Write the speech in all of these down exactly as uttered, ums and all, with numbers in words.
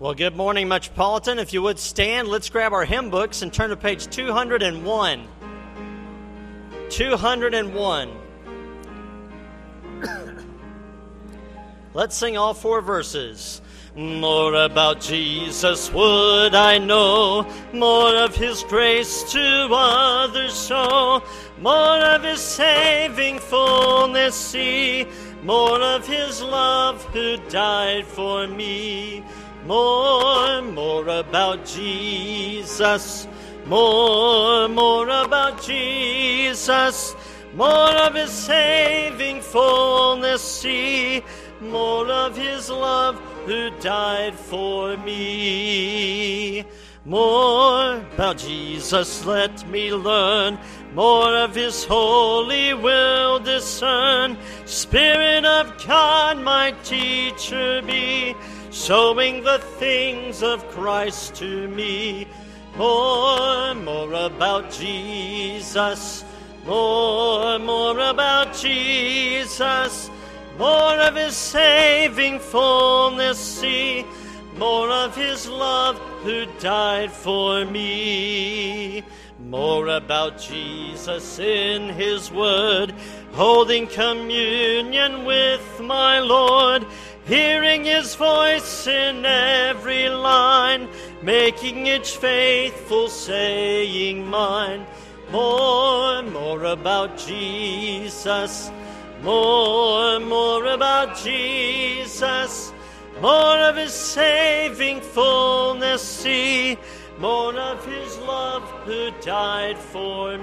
Well, good morning, Metropolitan. If you would stand, let's grab our hymn books and turn to page two hundred one. two hundred one. Let's sing all four verses. More about Jesus would I know, more of His grace to others show, more of His saving fullness see, more of His love who died for me. More, more about Jesus, more, more about Jesus, more of His saving fullness see, more of His love who died for me. More about Jesus let me learn, more of His holy will discern. Spirit of God my teacher be, showing the things of Christ to me. More, more about Jesus, more, more about Jesus, more of His saving fullness see, more of His love who died for me. More about Jesus in His word, holding communion with my Lord, hearing His voice in every line, making each faithful saying mine. More, more about Jesus, more, more about Jesus, more of His saving fullness see, more of His love who died for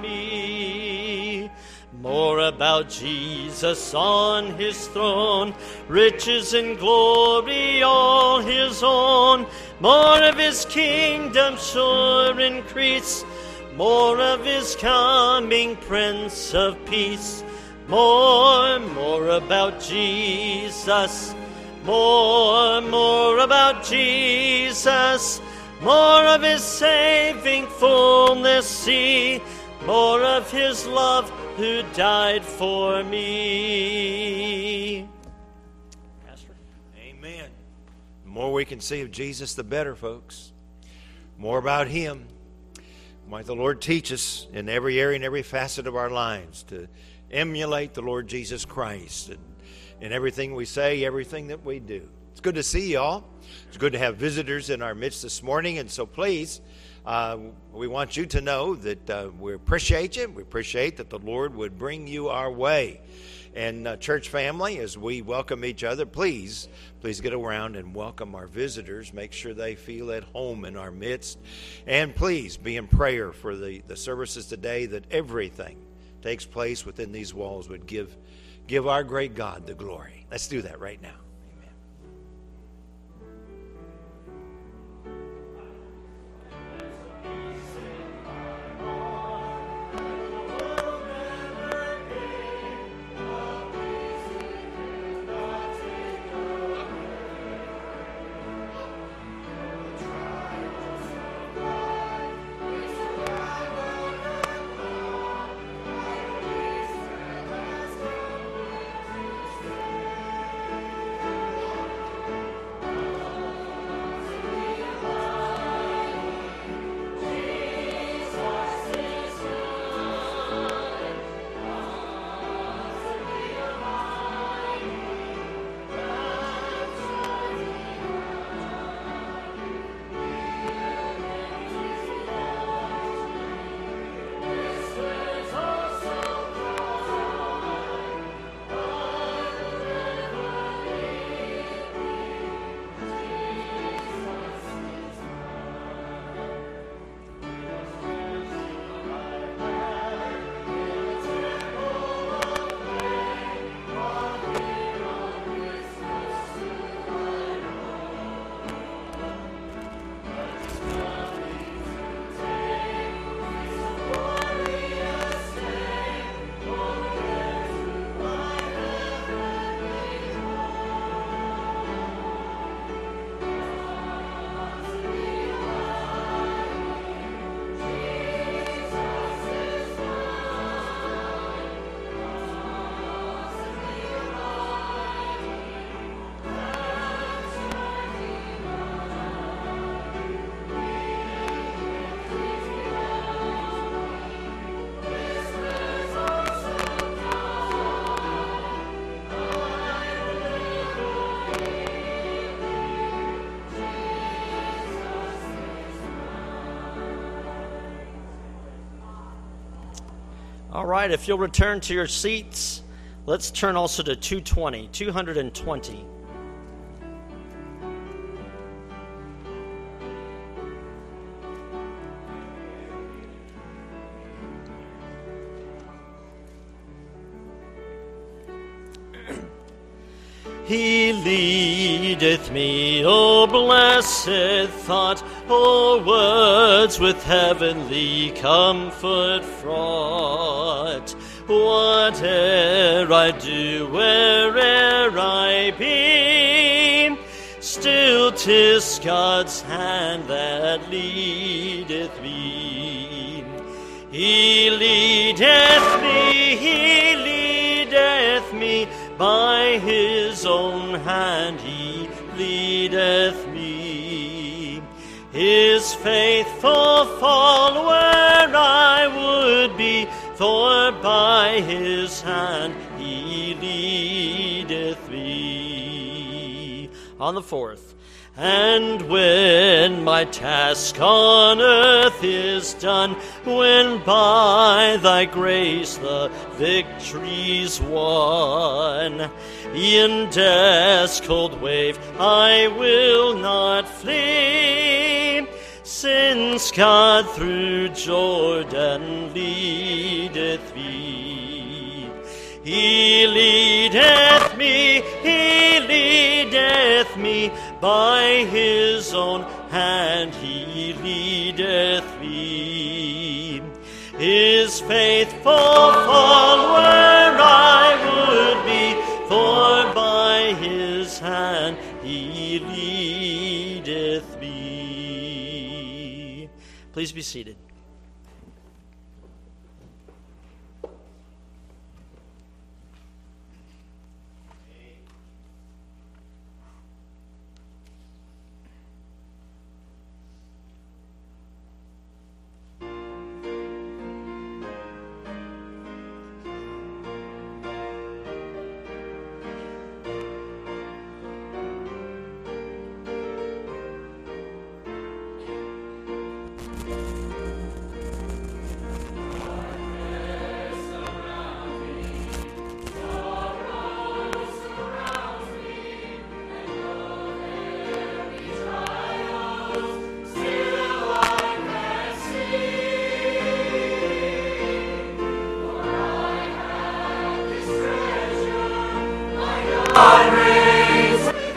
me. More about Jesus on His throne, riches and glory all His own, more of His kingdom sure increase, more of His coming Prince of Peace. More, more about Jesus, more, more about Jesus, more of His saving fullness see, more of His love who died for me. Pastor? Amen. The more we can see of Jesus, the better, folks. More about Him. Might the Lord teach us in every area and every facet of our lives to emulate the Lord Jesus Christ in, in everything we say, everything that we do. It's good to see you all. It's good to have visitors in our midst this morning, and so please, uh, we want you to know that uh, we appreciate you. We appreciate that the Lord would bring you our way. And uh, church family, as we welcome each other, please, please get around and welcome our visitors. Make sure they feel at home in our midst. And please be in prayer for the, the services today, that everything takes place within these walls would give, give our great God the glory. Let's do that right now. All right, if you'll return to your seats, let's turn also to two twenty, two twenty. He leadeth me, O blessed thought, O words with heavenly comfort fraught. Whate'er I do, where'er I be, still 'tis God's hand that leadeth me. He leadeth me, he leadeth me, by his own hand he leadeth me. His faithful follower I would be, for by his hand he leadeth me. On the fourth. And when my task on earth is done, when by thy grace the victory's won, in death's cold wave I will not flee, since God through Jordan leadeth me. He leadeth me, he leadeth me, by his own hand he leadeth me. His faithful follower I would be, for by his hand he leadeth me. Please be seated.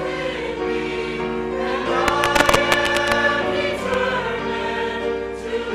To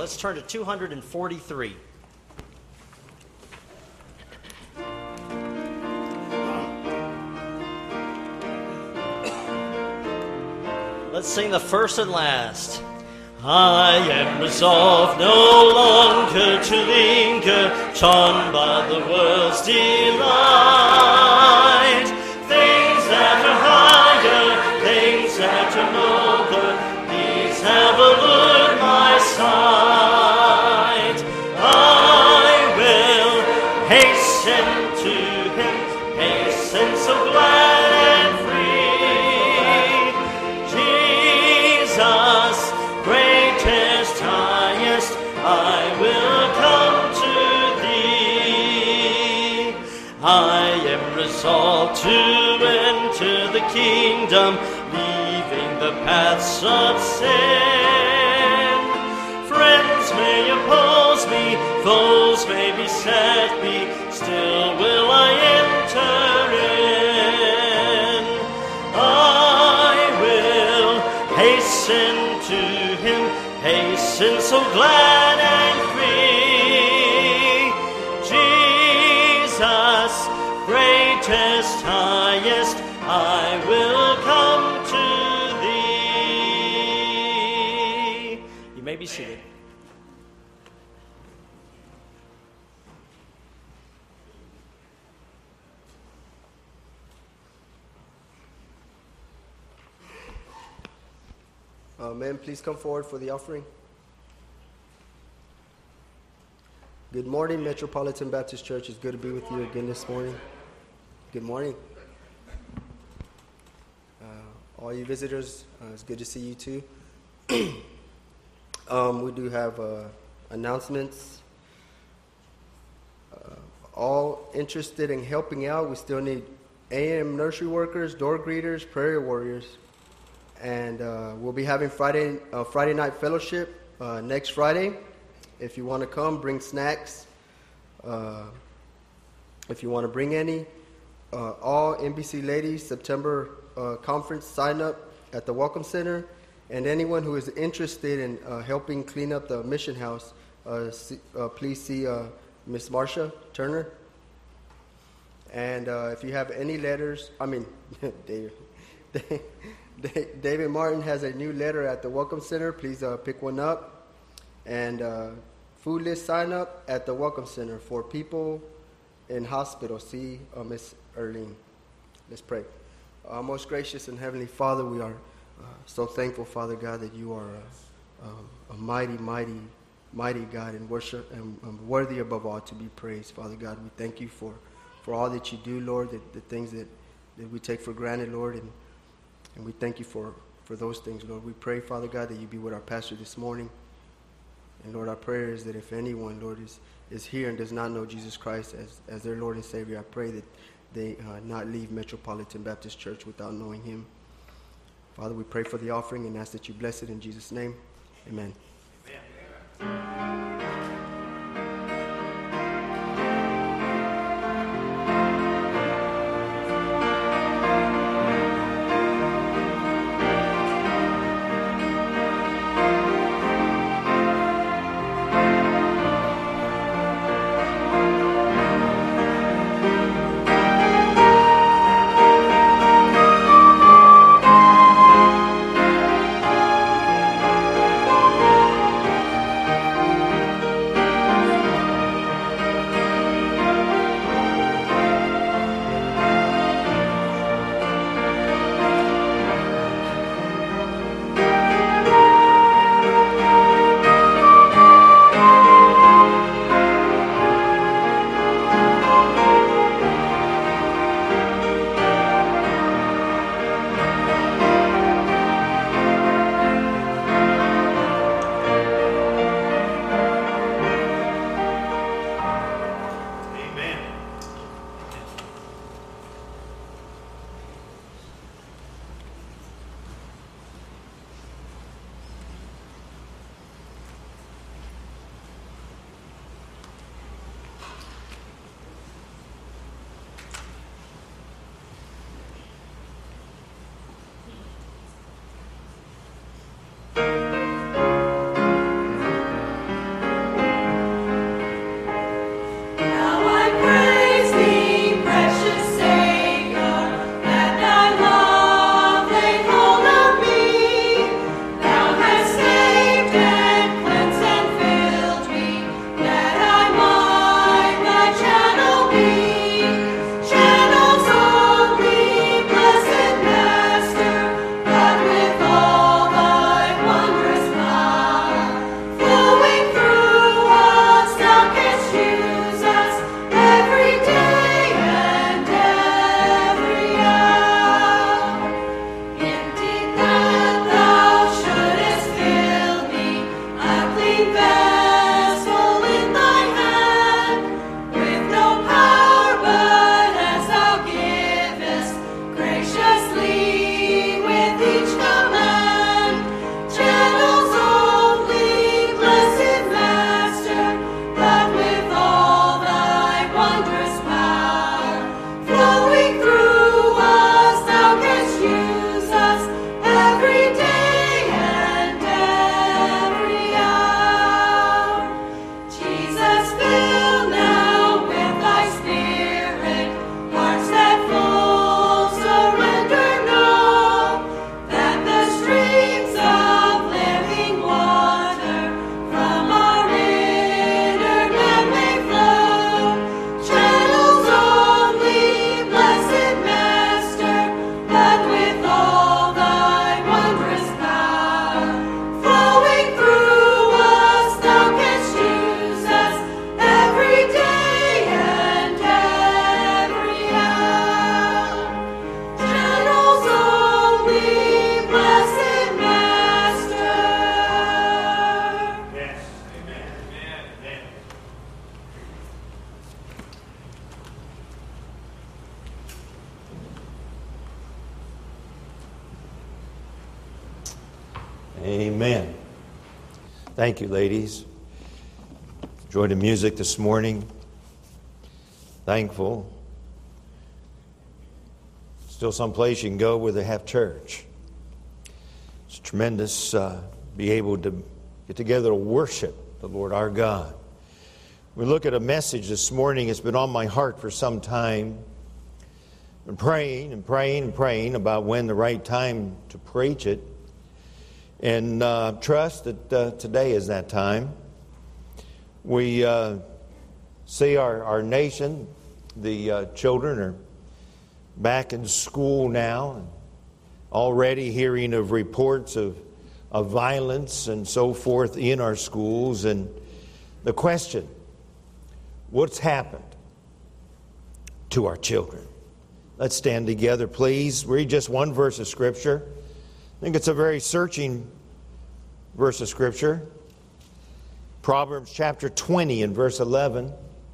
let's turn to two hundred forty-three. Let's sing the first and last. I am resolved no longer to linger, charmed by the world's delight. Things that are higher, things that are nobler, these have allured my sight. I will hasten to him, hasten so glad and free. Jesus, greatest, highest, I will come to thee. I am resolved to enter the kingdom, leaving the paths of sin. Friends may oppose me, foes may beset me, still will I enter in. I will hasten to him, hasten so glad and free. Jesus, greatest, highest, I will come to thee. You may be seated. Uh, men, please come forward for the offering. Good morning, Metropolitan Baptist Church. It's good to be with you again this morning. Good morning. Uh, all you visitors, uh, it's good to see you too. um, we do have uh, announcements. Uh, all interested in helping out, we still need A M nursery workers, door greeters, prayer warriors. And uh, we'll be having Friday uh, Friday night fellowship uh, next Friday. If you want to come, bring snacks. Uh, if you want to bring any, uh, all N B C ladies September uh, conference sign up at the Welcome Center. And anyone who is interested in uh, helping clean up the mission house, uh, see, uh, please see uh, Miss Marcia Turner. And uh, if you have any letters, I mean, David. David Martin has a new letter at the Welcome Center. Please uh, pick one up. And uh, food list sign up at the Welcome Center for people in hospital. See uh, Miss Erlene. Let's pray. Uh, most gracious and heavenly Father, we are uh, so thankful, Father God, that you are uh, um, a mighty, mighty, mighty God and worship and um, worthy above all to be praised, Father God. We thank you for, for all that you do, Lord, the, the things that, that we take for granted, Lord, and And we thank you for, for those things, Lord. We pray, Father God, that you be with our pastor this morning. And, Lord, our prayer is that if anyone, Lord, is, is here and does not know Jesus Christ as, as their Lord and Savior, I pray that they uh, not leave Metropolitan Baptist Church without knowing him. Father, we pray for the offering and ask that you bless it in Jesus' name. Amen. Amen. Amen. Thank you, ladies. Enjoyed the music this morning. Thankful. Still some place you can go where they have church. It's tremendous uh, be able to get together to worship the Lord our God. We look at a message this morning. It's been on my heart for some time. Been praying and praying and praying about when the right time to preach it. And uh, trust that uh, today is that time. We uh, see our, our nation, the uh, children are back in school now, and already hearing of reports of, of violence and so forth in our schools. And the question, what's happened to our children? Let's stand together, please. Read just one verse of Scripture. I think it's a very searching verse of Scripture. Proverbs chapter twenty and verse eleven.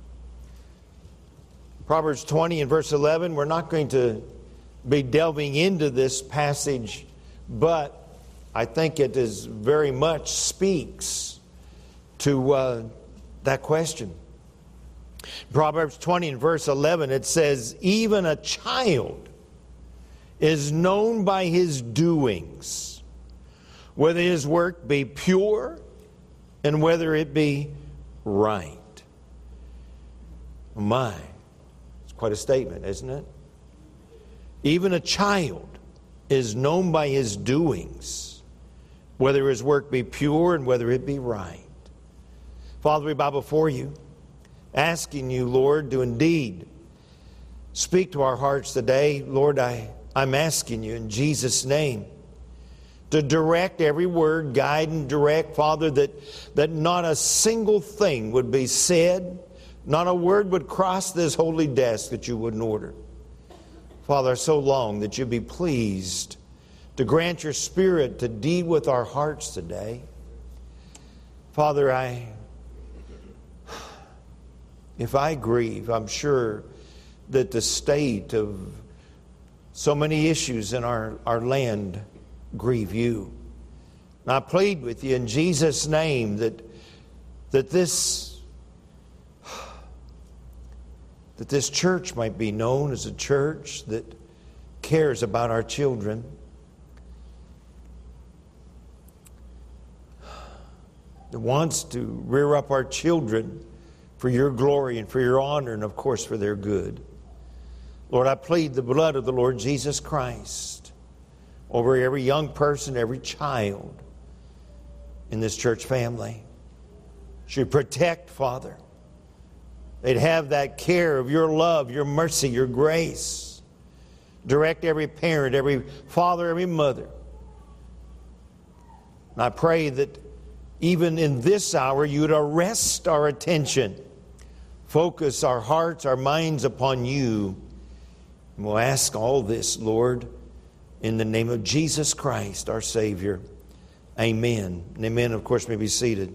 Proverbs twenty and verse eleven. We're not going to be delving into this passage, but I think it is very much speaks to uh, that question. Proverbs twenty and verse eleven, it says, even a child is known by his doings, whether his work be pure and whether it be right. My, it's quite a statement, isn't it? Even a child is known by his doings, whether his work be pure and whether it be right. Father, we bow before you, asking you, Lord, to indeed speak to our hearts today. Lord, I, I'm asking you in Jesus' name to direct every word, guide and direct, Father, that, that not a single thing would be said, not a word would cross this holy desk that you wouldn't order. Father, so long that you be pleased to grant your Spirit to deal with our hearts today. Father, I... If I grieve, I'm sure that the state of so many issues in our, our land grieve you. And I plead with you in Jesus' name that, that this that this church might be known as a church that cares about our children. That wants to rear up our children for your glory and for your honor and, of course, for their good. Lord, I plead the blood of the Lord Jesus Christ over every young person, every child in this church family. Should protect, Father. They'd have that care of your love, your mercy, your grace. Direct every parent, every father, every mother. And I pray that even in this hour, you'd arrest our attention. Focus our hearts, our minds upon you. And we'll ask all this, Lord, in the name of Jesus Christ, our Savior. Amen. And amen, of course, may be seated.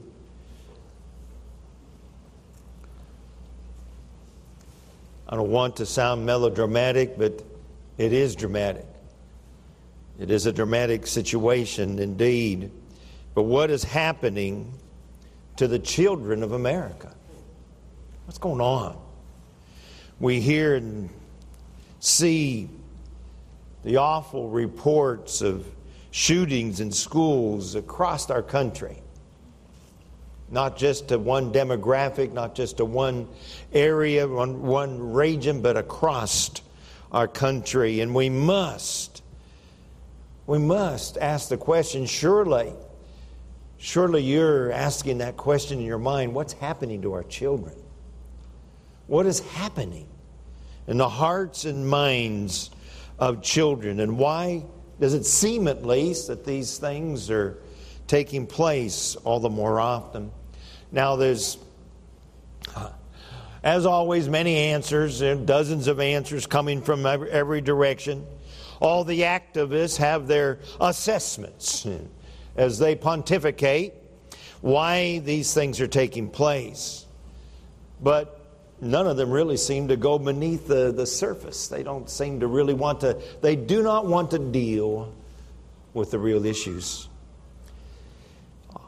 I don't want to sound melodramatic, but it is dramatic. It is a dramatic situation indeed. But what is happening to the children of America? What's going on? We hear and see the awful reports of shootings in schools across our country. Not just to one demographic, not just to one area, one, one region, but across our country. And we must, we must ask the question, surely, surely you're asking that question in your mind, what's happening to our children? What is happening in the hearts and minds of children? And why does it seem, at least, that these things are taking place all the more often? Now, there's, as always, many answers, dozens of answers coming from every, every direction. All the activists have their assessments as they pontificate why these things are taking place. But none of them really seem to go beneath the, the surface. They don't seem to really want to, they do not want to deal with the real issues.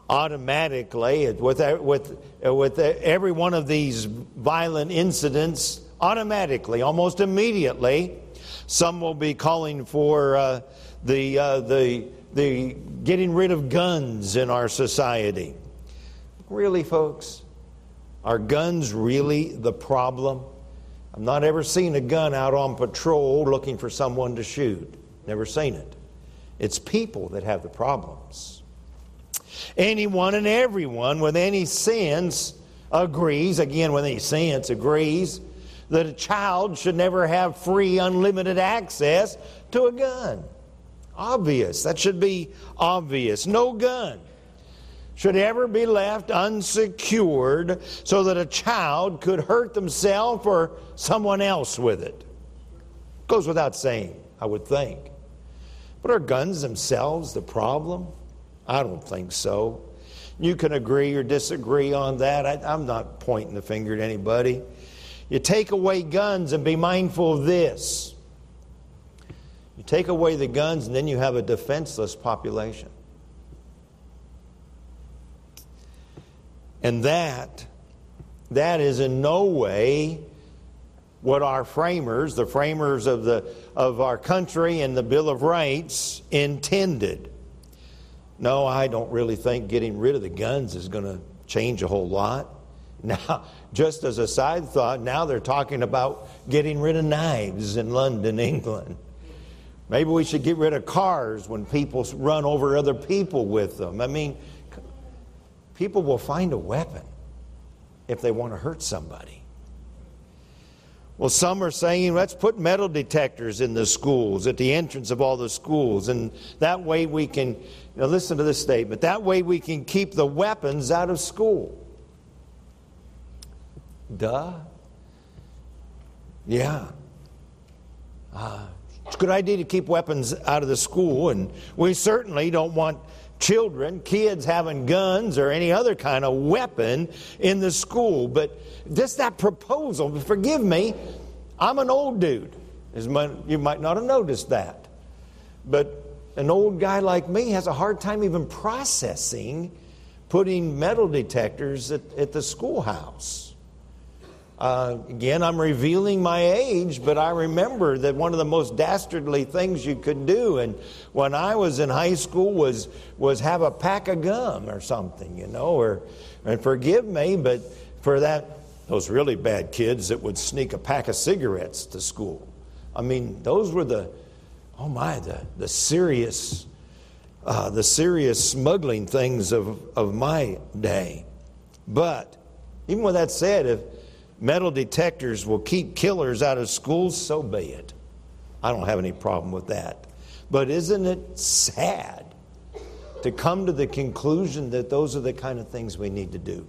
automatically, with, with, with every one of these violent incidents, automatically, almost immediately, some will be calling for uh, the, uh, the, the getting rid of guns in our society. Really, folks? Are guns really the problem? I've not ever seen a gun out on patrol looking for someone to shoot. Never seen it. It's people that have the problems. Anyone and everyone with any sense agrees, again with any sense agrees, that a child should never have free, unlimited access to a gun. Obvious. That should be obvious. No gun should ever be left unsecured so that a child could hurt themselves or someone else with it. Goes without saying, I would think. But are guns themselves the problem? I don't think so. You can agree or disagree on that. I, I'm not pointing the finger at anybody. You take away guns and be mindful of this. You take away the guns and then you have a defenseless population. And that, that is in no way what our framers, the framers of the of our country and the Bill of Rights intended. No, I don't really think getting rid of the guns is going to change a whole lot. Now, just as a side thought, now they're talking about getting rid of knives in London, England. Maybe we should get rid of cars when people run over other people with them. I mean, people will find a weapon if they want to hurt somebody. Well, some are saying, let's put metal detectors in the schools, at the entrance of all the schools, and that way we can, you know, listen to this statement, that way we can keep the weapons out of school. Duh. Yeah. Uh, it's a good idea to keep weapons out of the school, and we certainly don't want children, kids having guns or any other kind of weapon in the school. But just that proposal, forgive me, I'm an old dude. You might not have noticed that. But an old guy like me has a hard time even processing putting metal detectors at, at the schoolhouse. Uh, again, I'm revealing my age, but I remember that one of the most dastardly things you could do, and when I was in high school, was was have a pack of gum or something, you know, or and forgive me, but for that, those really bad kids that would sneak a pack of cigarettes to school. I mean, those were the, oh my, the the serious, uh, the serious smuggling things of of my day. But even with that said, if metal detectors will keep killers out of schools, so be it. I don't have any problem with that. But isn't it sad to come to the conclusion that those are the kind of things we need to do?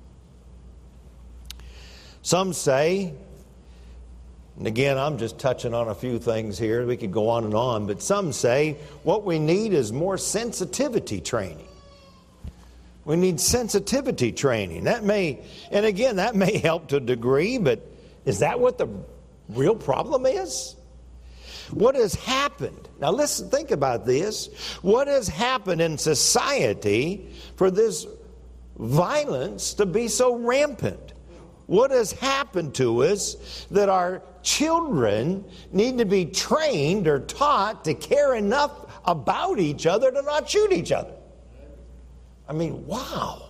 Some say, and again, I'm just touching on a few things here, we could go on and on, but some say what we need is more sensitivity training. We need sensitivity training. That may, and again, that may help to a degree, but is that what the real problem is? What has happened? Now listen, think about this. What has happened in society for this violence to be so rampant? What has happened to us that our children need to be trained or taught to care enough about each other to not shoot each other? I mean, wow.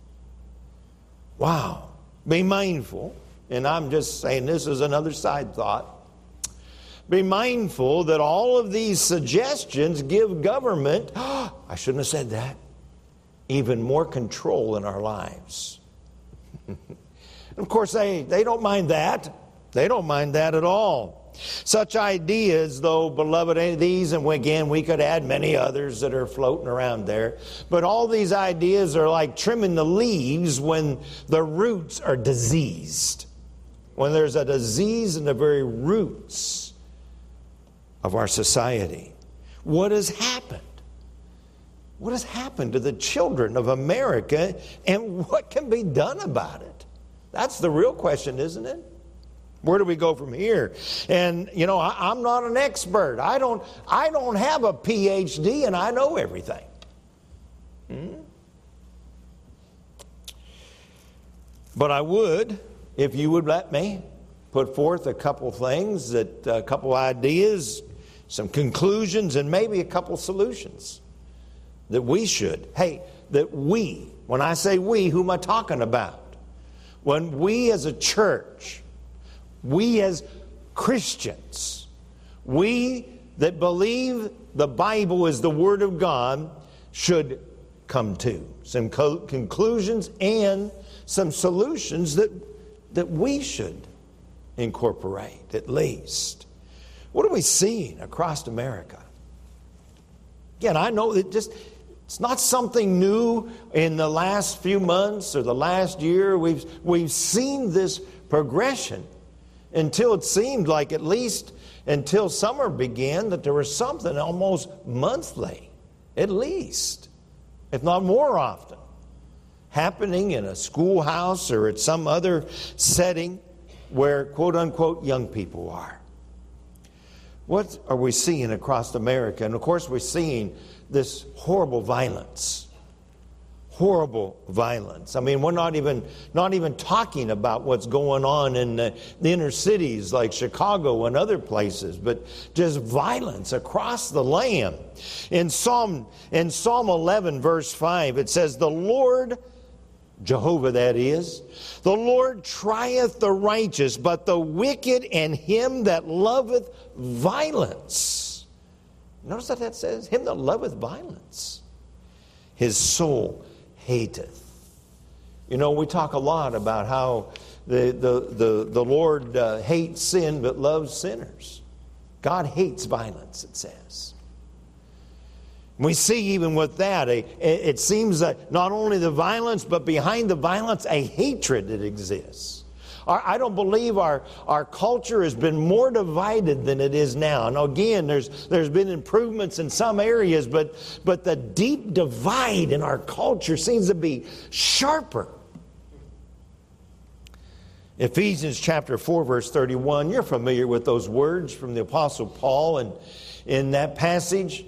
Wow. Be mindful, and I'm just saying this is another side thought. Be mindful that all of these suggestions give government, oh, I shouldn't have said that, even more control in our lives. Of course, they, they don't mind that. They don't mind that at all. Such ideas, though, beloved, these, and again, we could add many others that are floating around there, but all these ideas are like trimming the leaves when the roots are diseased. When there's a disease in the very roots of our society. What has happened? What has happened to the children of America, and what can be done about it? That's the real question, isn't it? Where do we go from here? And, you know, I, I'm not an expert. I don't, I don't have a P H D and I know everything. Hmm? But I would, if you would let me, put forth a couple things, that a couple ideas, some conclusions, and maybe a couple solutions that we should. Hey, that we, when I say we, who am I talking about? When we as a church, we as Christians, we that believe the Bible is the Word of God, should come to some co- conclusions and some solutions that, that we should incorporate, at least. What are we seeing across America? Again, I know that just it's not something new in the last few months or the last year. We've, we've seen this progression until it seemed like, at least until summer began, that there was something almost monthly, at least, if not more often, happening in a schoolhouse or at some other setting where, quote unquote, young people are. What are we seeing across America? And of course, we're seeing this horrible violence. Horrible violence. I mean, we're not even not even talking about what's going on in the, the inner cities like Chicago and other places, but just violence across the land. In Psalm in Psalm eleven, verse five, it says, "The Lord," Jehovah that is, "the Lord trieth the righteous, but the wicked and him that loveth violence." Notice that that says, "him that loveth violence, his soul hateth." You know, we talk a lot about how the, the, the, the Lord uh, hates sin but loves sinners. God hates violence, it says. We see even with that, a, it seems that not only the violence, but behind the violence, a hatred that exists. Our, I don't believe our, our culture has been more divided than it is now. Now again, there's, there's been improvements in some areas, but, but the deep divide in our culture seems to be sharper. Ephesians chapter four, verse thirty-one, you're familiar with those words from the Apostle Paul, and in that passage,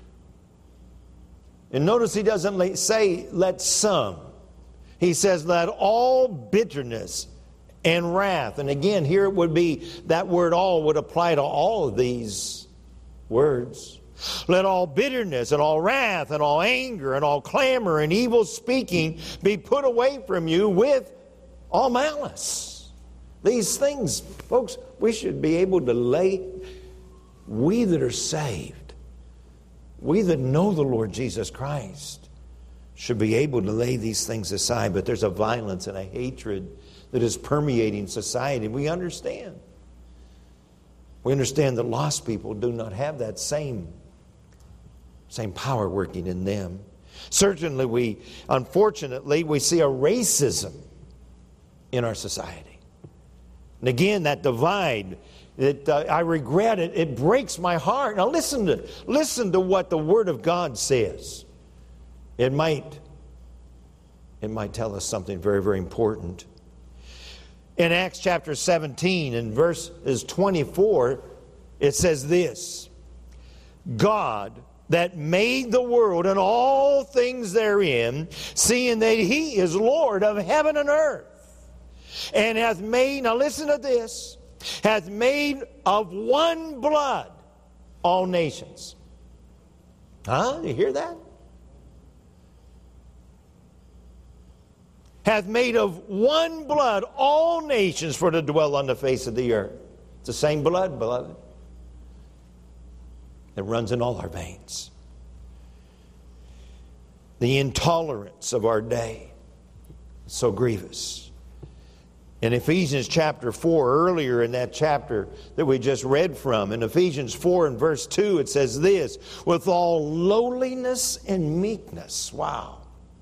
and notice he doesn't say, "let some." He says, "let all bitterness and wrath." And again, here it would be, that word "all" would apply to all of these words. "Let all bitterness and all wrath and all anger and all clamor and evil speaking be put away from you with all malice." These things, folks, we should be able to lay, we that are saved, we that know the Lord Jesus Christ, should be able to lay these things aside. But there's a violence and a hatred that is permeating society. We understand. We understand that lost people do not have that same, same power working in them. Certainly we, unfortunately, we see a racism in our society. And again, that divide, it, uh, I regret it. It breaks my heart. Now listen to, listen to what the Word of God says. It might, it might tell us something very, very important. In Acts chapter seventeen and verses twenty-four, it says this: "God that made the world and all things therein, seeing that He is Lord of heaven and earth, and hath made," now listen to this, "hath made of one blood all nations." Huh? You hear that? "Hath made of one blood all nations for to dwell on the face of the earth." It's the same blood, beloved, that runs in all our veins. The intolerance of our day is so grievous. In Ephesians chapter four, earlier in that chapter that we just read from, in Ephesians four and verse two, it says this: "with all lowliness and meekness." Wow.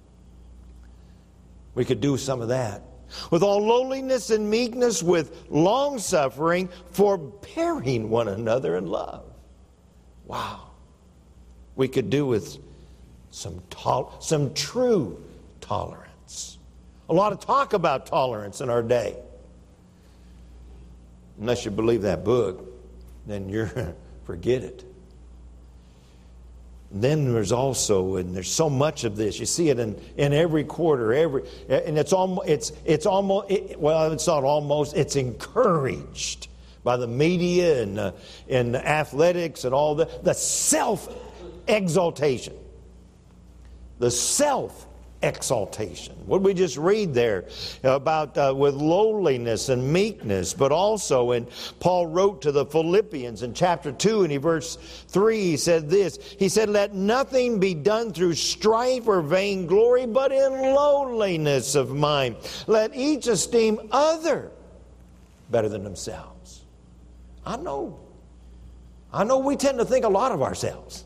We could do some of that. "With all lowliness and meekness, with long suffering, forbearing one another in love." Wow. We could do with some tol- some true tolerance. A lot of talk about tolerance in our day. Unless you believe that book, then you're forget it. Then there's also, and there's so much of this. You see it in, in every quarter, every, and it's almost, it's it's almost, it, well, it's not almost. It's encouraged by the media and uh, and athletics and all the the self exaltation, the self exaltation. What did we just read there about uh, with lowliness and meekness, but also, and Paul wrote to the Philippians in chapter two and he verse three, he said this, he said, let nothing be done through strife or vainglory, but in lowliness of mind. Let each esteem other better than themselves. I know, I know we tend to think a lot of ourselves.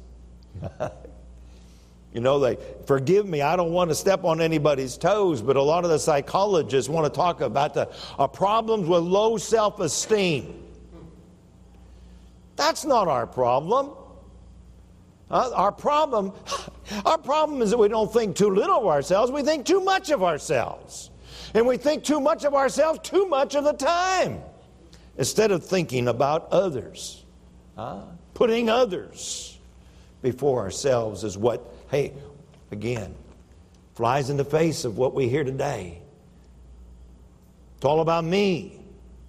You know, they forgive me, I don't want to step on anybody's toes, but a lot of the psychologists want to talk about the uh, problems with low self-esteem. That's not our problem. Uh, our problem, our problem is that we don't think too little of ourselves, we think too much of ourselves. And we think too much of ourselves too much of the time, instead of thinking about others. Uh, putting others before ourselves is what, hey, again, flies in the face of what we hear today. It's all about me.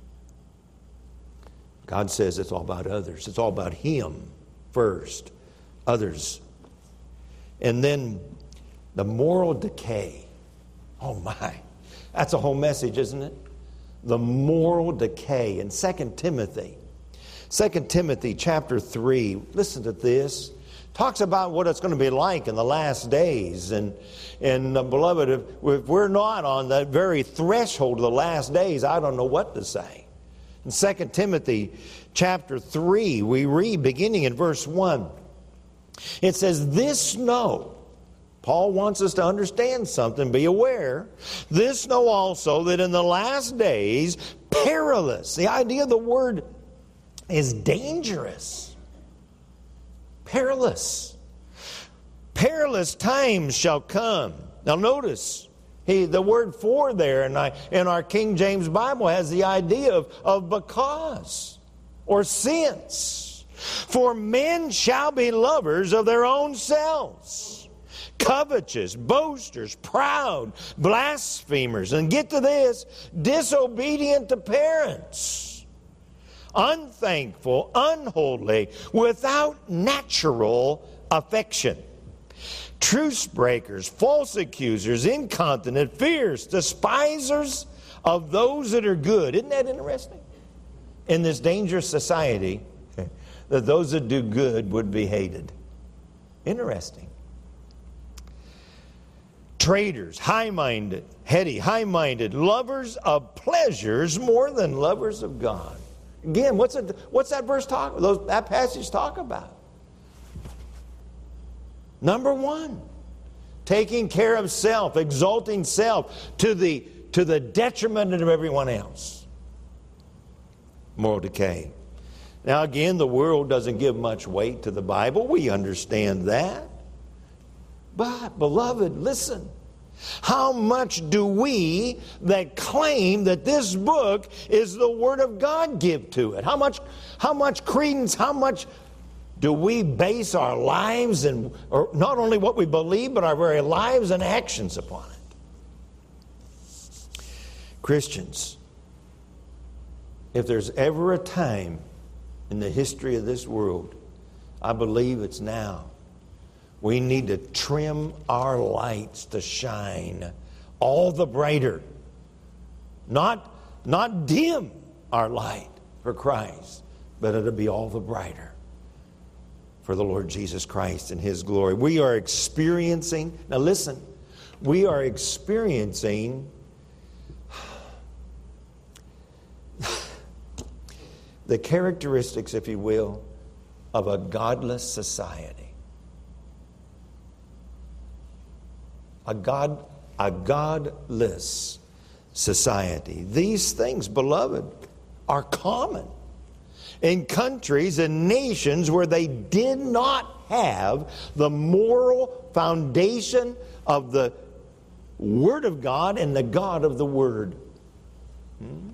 God says it's all about others. It's all about Him first, others. And then the moral decay. Oh my, that's a whole message, isn't it? The moral decay in Second Timothy. Second Timothy chapter three, listen to this. Talks about what it's going to be like in the last days. And, and uh, beloved, if, if we're not on that very threshold of the last days, I don't know what to say. In Second Timothy chapter three, we read, beginning in verse one, it says, this know, Paul wants us to understand something, be aware, this know also that in the last days, perilous, the idea of the word is dangerous. Perilous. Perilous times shall come. Now notice, he, the word for there in, I, in our King James Bible has the idea of, of because or since. For men shall be lovers of their own selves, covetous, boasters, proud, blasphemers, and get to this, disobedient to parents, unthankful, unholy, without natural affection, truce breakers, false accusers, incontinent, fierce, despisers of those that are good. Isn't that interesting? In this dangerous society, that those that do good would be hated. Interesting. Traitors, high-minded, heady, high-minded, lovers of pleasures more than lovers of God. Again, what's, it, what's that verse talk? Those, that passage talk about? Number one, taking care of self, exalting self to the to the detriment of everyone else. Moral decay. Now again, the world doesn't give much weight to the Bible. We understand that. But, beloved, listen. How much do we that claim that this book is the Word of God give to it? How much, how much credence, how much do we base our lives and, or not only what we believe, but our very lives and actions upon it? Christians, if there's ever a time in the history of this world, I believe it's now. We need to trim our lights to shine all the brighter. Not, not dim our light for Christ, but it'll be all the brighter for the Lord Jesus Christ and His glory. We are experiencing, now listen, we are experiencing the characteristics, if you will, of a godless society. A God, a godless society. These things, beloved, are common in countries and nations where they did not have the moral foundation of the Word of God and the God of the Word. Hmm?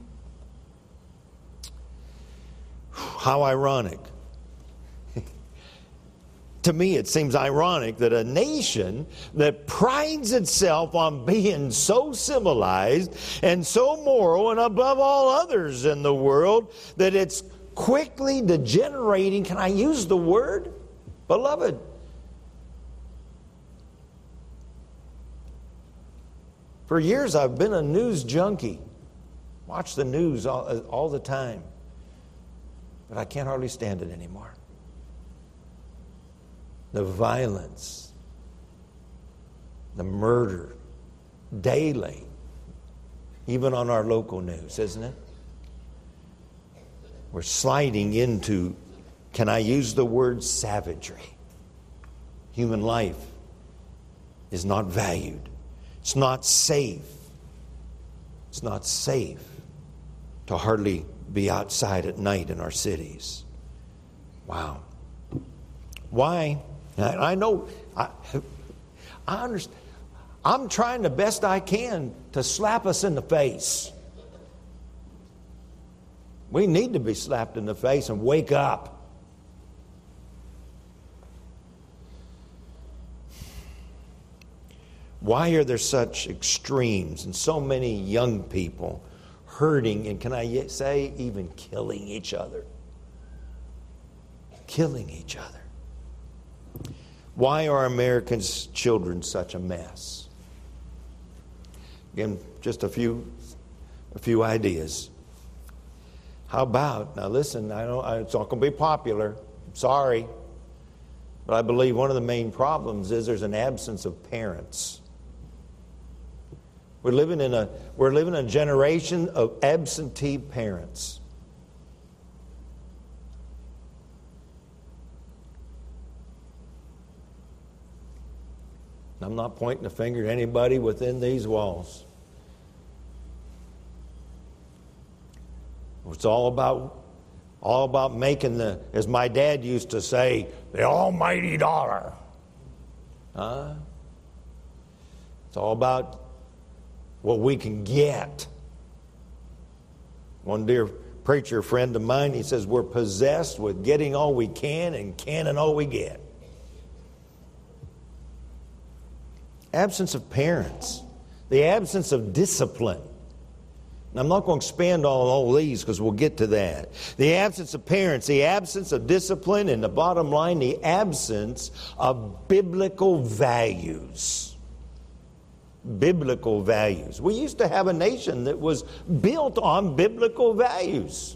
How ironic. To me, it seems ironic that a nation that prides itself on being so civilized and so moral and above all others in the world, that it's quickly degenerating. Can I use the word? Beloved, for years I've been a news junkie. Watch the news all, all the time. But I can't hardly stand it anymore. The violence, the murder, daily, even on our local news, isn't it? We're sliding into, can I use the word savagery? Human life is not valued. It's not safe. It's not safe to hardly be outside at night in our cities. Wow. Why? I know, I, I understand. I'm trying the best I can to slap us in the face. We need to be slapped in the face and wake up. Why are there such extremes and so many young people hurting and, can I say, even killing each other? Killing each other. Why are Americans' children such a mess? Again, just a few, a few ideas. How about, now listen, I know it's not going to be popular. I'm sorry. But I believe one of the main problems is there's an absence of parents. We're living in a, we're living in a generation of absentee parents. I'm not pointing a finger at anybody within these walls. It's all about, all about making the, as my dad used to say, the almighty dollar. Huh? It's all about what we can get. One dear preacher friend of mine, he says, we're possessed with getting all we can and canning all we get. Absence of parents, the absence of discipline. And I'm not going to expand on all these because we'll get to that. The absence of parents, the absence of discipline, and the bottom line, the absence of biblical values. Biblical values. We used to have a nation that was built on biblical values.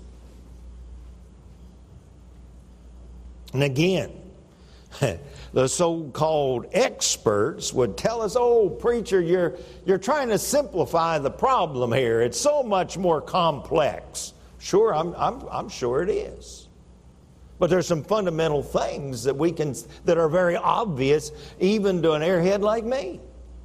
And again, the so-called experts would tell us, oh, preacher, you're, you're trying to simplify the problem here. It's so much more complex. Sure, I'm, I'm, I'm sure it is. But there's some fundamental things that we can, that are very obvious even to an airhead like me.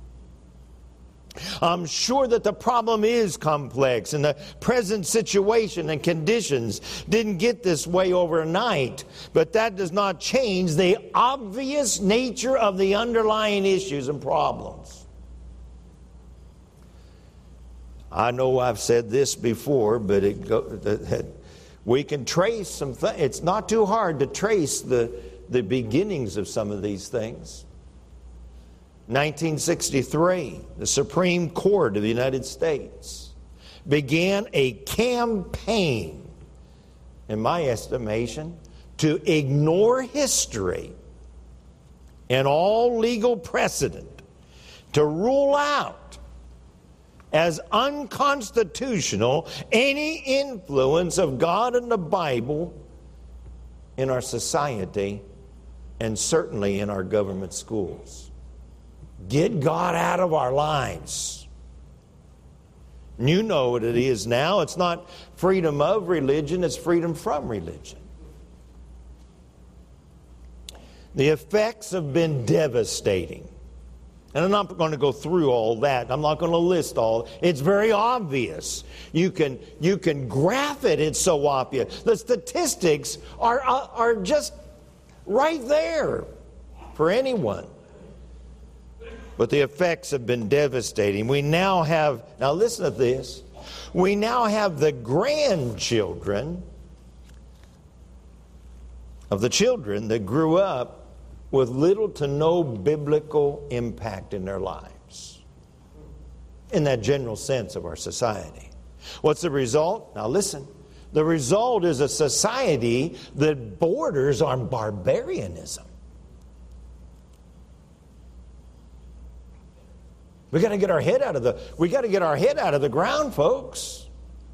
I'm sure that the problem is complex, and the present situation and conditions didn't get this way overnight, but that does not change the obvious nature of the underlying issues and problems. I know I've said this before, but it go, that we can trace some things. It's not too hard to trace the, the beginnings of some of these things. nineteen sixty-three, the Supreme Court of the United States began a campaign, in my estimation, to ignore history and all legal precedent, to rule out as unconstitutional any influence of God and the Bible in our society and certainly in our government schools. Get God out of our lives. And you know what it is now. It's not freedom of religion, it's freedom from religion. The effects have been devastating. And I'm not going to go through all that. I'm not going to list all. It's very obvious. You can, you can graph it. It's so obvious. The statistics are, are just right there for anyone. But the effects have been devastating. We now have, now listen to this, we now have the grandchildren of the children that grew up with little to no biblical impact in their lives, in that general sense of our society. What's the result? Now listen. The result is a society that borders on barbarianism. We got to get our head out of the we got to get our head out of the ground, folks.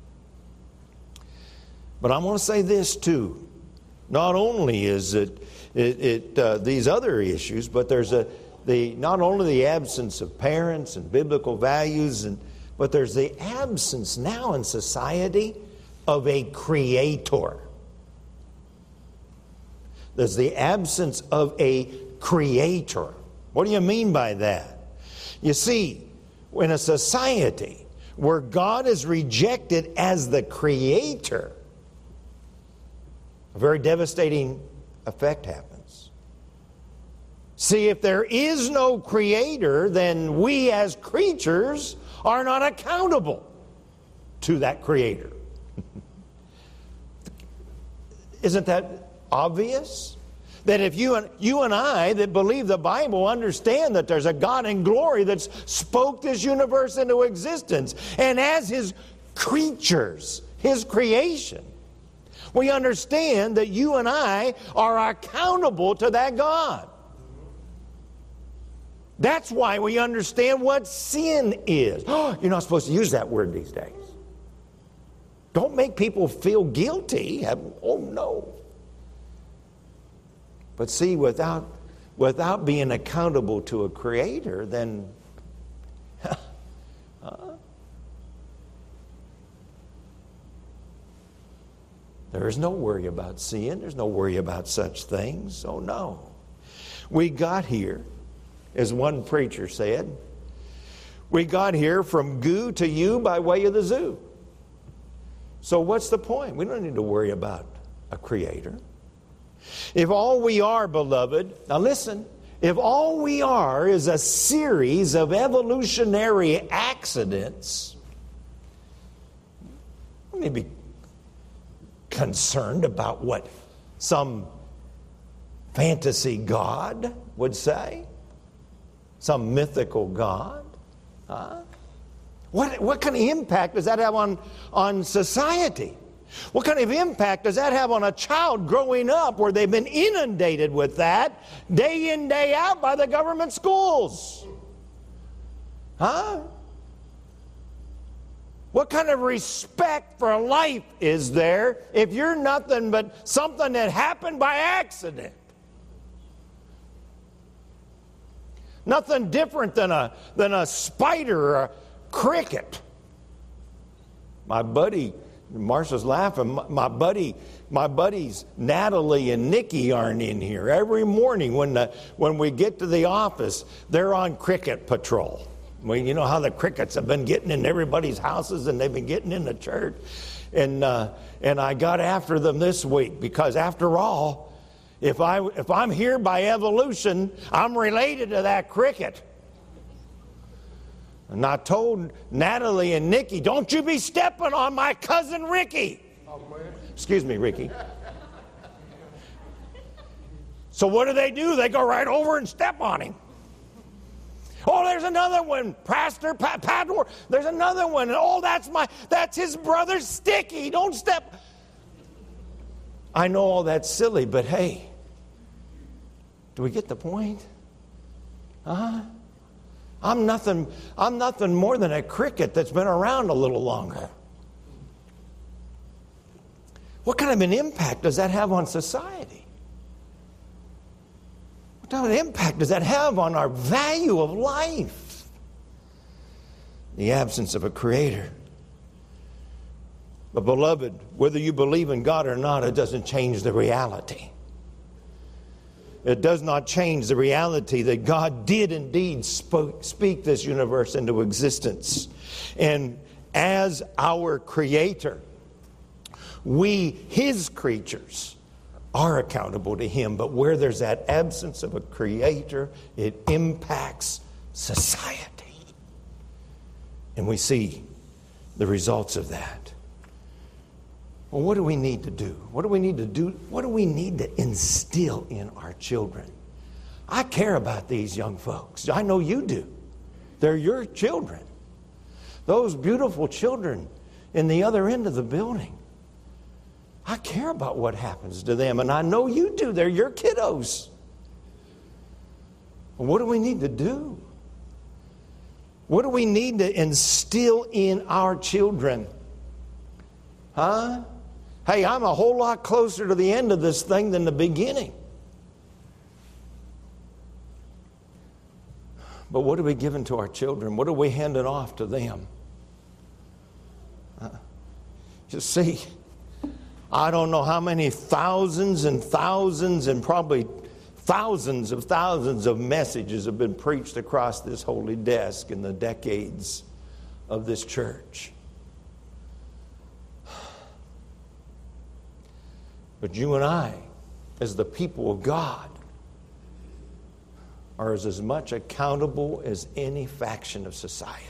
But I want to say this too. Not only is it it, it uh, these other issues, but there's a the not only the absence of parents and biblical values, and but there's the absence now in society of a creator. There's the absence of a creator. What do you mean by that? You see, in a society where God is rejected as the creator, a very devastating effect happens. See, if there is no creator, then we as creatures are not accountable to that creator. Isn't that obvious? That if you and, you and I that believe the Bible understand that there's a God in glory that's spoke this universe into existence, and as His creatures, His creation, we understand that you and I are accountable to that God. That's why we understand what sin is. Oh, you're not supposed to use that word these days. Don't make people feel guilty. Oh, no. But see, without, without being accountable to a creator, then huh? There is no worry about sin. There's no worry about such things. Oh, no. We got here, as one preacher said, we got here from goo to you by way of the zoo. So what's the point? We don't need to worry about a creator. If all we are, beloved, now listen, if all we are is a series of evolutionary accidents, we need to be concerned about what some fantasy God would say, some mythical God. Huh? What, what kind of impact does that have on, on society? What kind of impact does that have on a child growing up where they've been inundated with that day in, day out by the government schools? Huh? What kind of respect for life is there if you're nothing but something that happened by accident? Nothing different than a, than a spider or a cricket. My buddy, Marcia's laughing, my, my buddy, my buddies Natalie and Nikki aren't in here. Every morning when, the, when we get to the office, they're on cricket patrol. Well, you know how the crickets have been getting in everybody's houses and they've been getting in the church. And, uh, and I got after them this week because after all, if, I, if I'm here by evolution, I'm related to that cricket. And I told Natalie and Nikki, don't you be stepping on my cousin Ricky. Excuse me, Ricky. So what do they do? They go right over and step on him. Oh, there's another one, Pastor pa- Pador. There's another one. Oh, that's my, that's his brother Sticky. Don't step. I know all that's silly, but hey, do we get the point? Huh? I'm nothing, I'm nothing more than a cricket that's been around a little longer. What kind of an impact does that have on society? What kind of an impact does that have on our value of life? The absence of a creator. But beloved, whether you believe in God or not, it doesn't change the reality. It does not change the reality that God did indeed spoke, speak this universe into existence. And as our creator, we, His creatures, are accountable to Him. But where there's that absence of a creator, it impacts society. And we see the results of that. Well, what do we need to do? What do we need to do? What do we need to instill in our children? I care about these young folks. I know you do. They're your children. Those beautiful children in the other end of the building. I care about what happens to them, and I know you do. They're your kiddos. What do we need to do? What do we need to instill in our children? Huh? Hey, I'm a whole lot closer to the end of this thing than the beginning. But what are we giving to our children? What are we handing off to them? Uh, you see, I don't know how many thousands and thousands and probably thousands of thousands of messages have been preached across this holy desk in the decades of this church. But you and I, as the people of God, are as, as much accountable as any faction of society.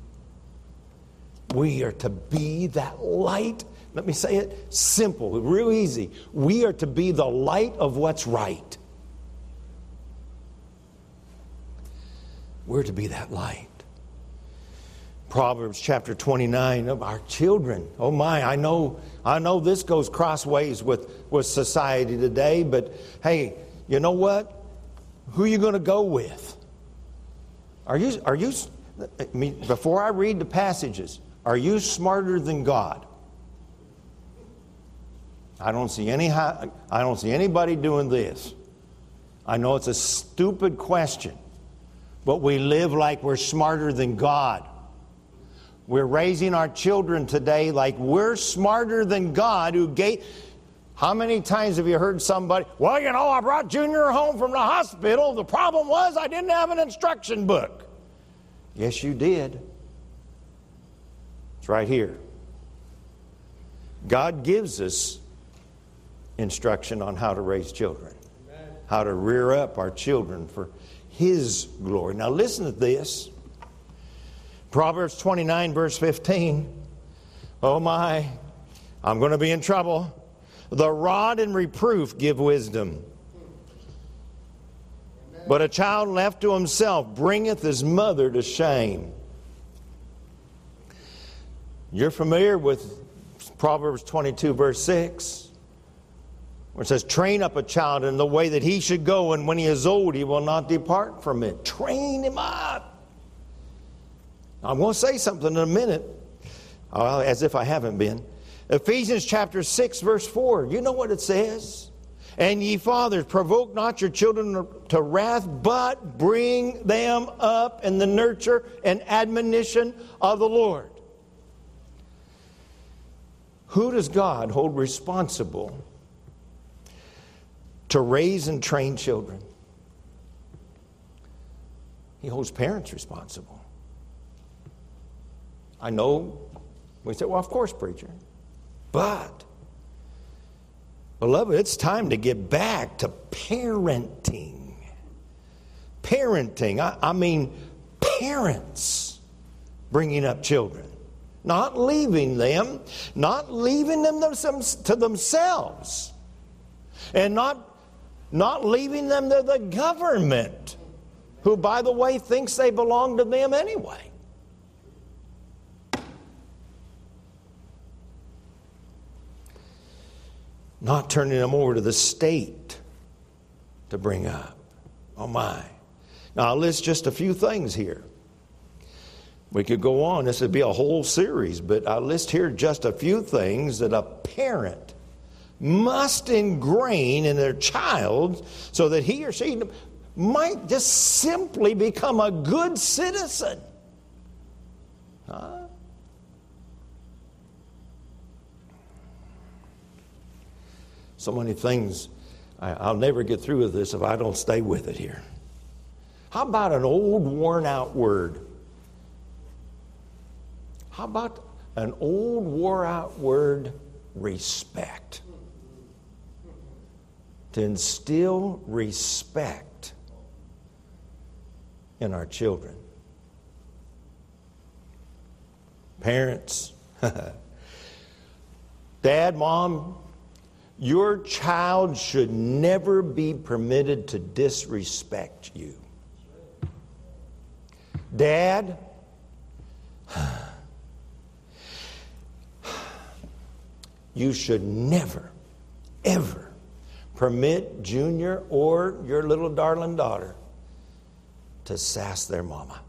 We are to be that light. Let me say it simple, real easy. We are to be the light of what's right. We're to be that light. Proverbs chapter twenty-nine of our children. Oh my, I know, I know this goes crossways with, with society today, but hey, you know what? Who are you going to go with? Are you, are you, I mean, before I read the passages, are you smarter than God? I don't see any, I don't see anybody doing this. I know it's a stupid question, but we live like we're smarter than God. We're raising our children today like we're smarter than God who gave. How many times have you heard somebody, well, you know, I brought Junior home from the hospital. The problem was I didn't have an instruction book. Yes, you did. It's right here. God gives us instruction on how to raise children, Amen. How to rear up our children for His glory. Now listen to this. Proverbs twenty-nine, verse fifteen. Oh my, I'm going to be in trouble. The rod and reproof give wisdom. Amen. But a child left to himself bringeth his mother to shame. You're familiar with Proverbs twenty-two, verse six, where it says, train up a child in the way that he should go, and when he is old, he will not depart from it. Train him up. I'm going to say something in a minute, uh, as if I haven't been. Ephesians chapter six, verse four. You know what it says? And ye fathers, provoke not your children to wrath, but bring them up in the nurture and admonition of the Lord. Who does God hold responsible to raise and train children? He holds parents responsible. I know, we say, well, of course, preacher. But, beloved, it's time to get back to parenting. Parenting. I, I mean, parents bringing up children. Not leaving them. Not leaving them to themselves. And not, not leaving them to the government, who, by the way, thinks they belong to them anyway. Not turning them over to the state to bring up. Oh my. Now I'll list just a few things here. We could go on. This would be a whole series, but I'll list here just a few things that a parent must ingrain in their child so that he or she might just simply become a good citizen. Huh? So many things, I, I'll never get through with this if I don't stay with it here. How about an old worn out word? How about an old wore out word, respect? To instill respect in our children. Parents, Dad, Mom, Your child should never be permitted to disrespect you. Dad, you should never, ever permit Junior or your little darling daughter to sass their mama.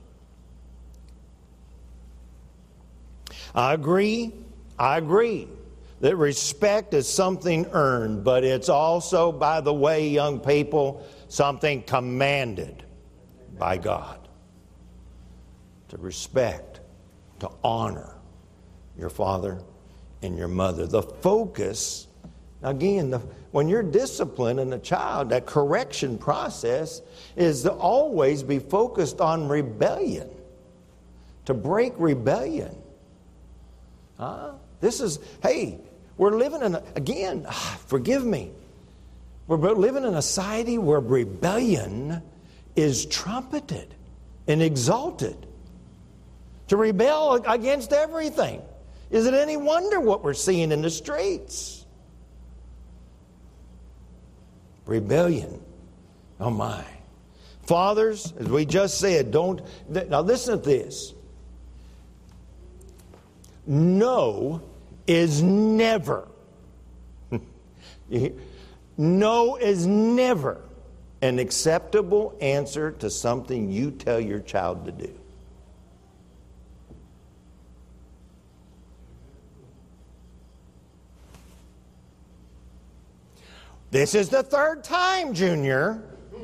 I agree, I agree that respect is something earned, but it's also, by the way, young people, something commanded by God. To respect, to honor your father and your mother. The focus, again, the, when you're disciplining a child, that correction process is to always be focused on rebellion, to break rebellion. Huh? This is, hey, we're living in, a, again, forgive me, we're living in a society where rebellion is trumpeted and exalted. To rebel against everything. Is it any wonder what we're seeing in the streets? Rebellion. Oh my. Fathers, as we just said, don't... Now listen to this. No is never... No is never an acceptable answer to something you tell your child to do. This is the third time, Junior.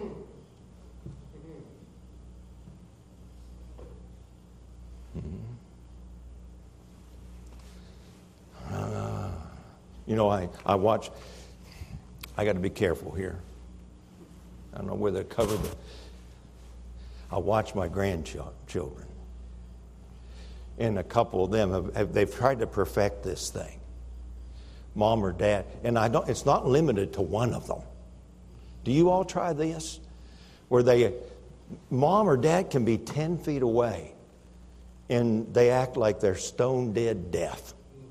Uh, you know, I, I watch, I got to be careful here. I don't know whether to cover the, I watch my grandchildren. And a couple of them, have, have they've tried to perfect this thing. Mom or dad, and I don't, it's not limited to one of them. Do you all try this? Where they, mom or dad can be ten feet away and they act like they're stone dead deaf.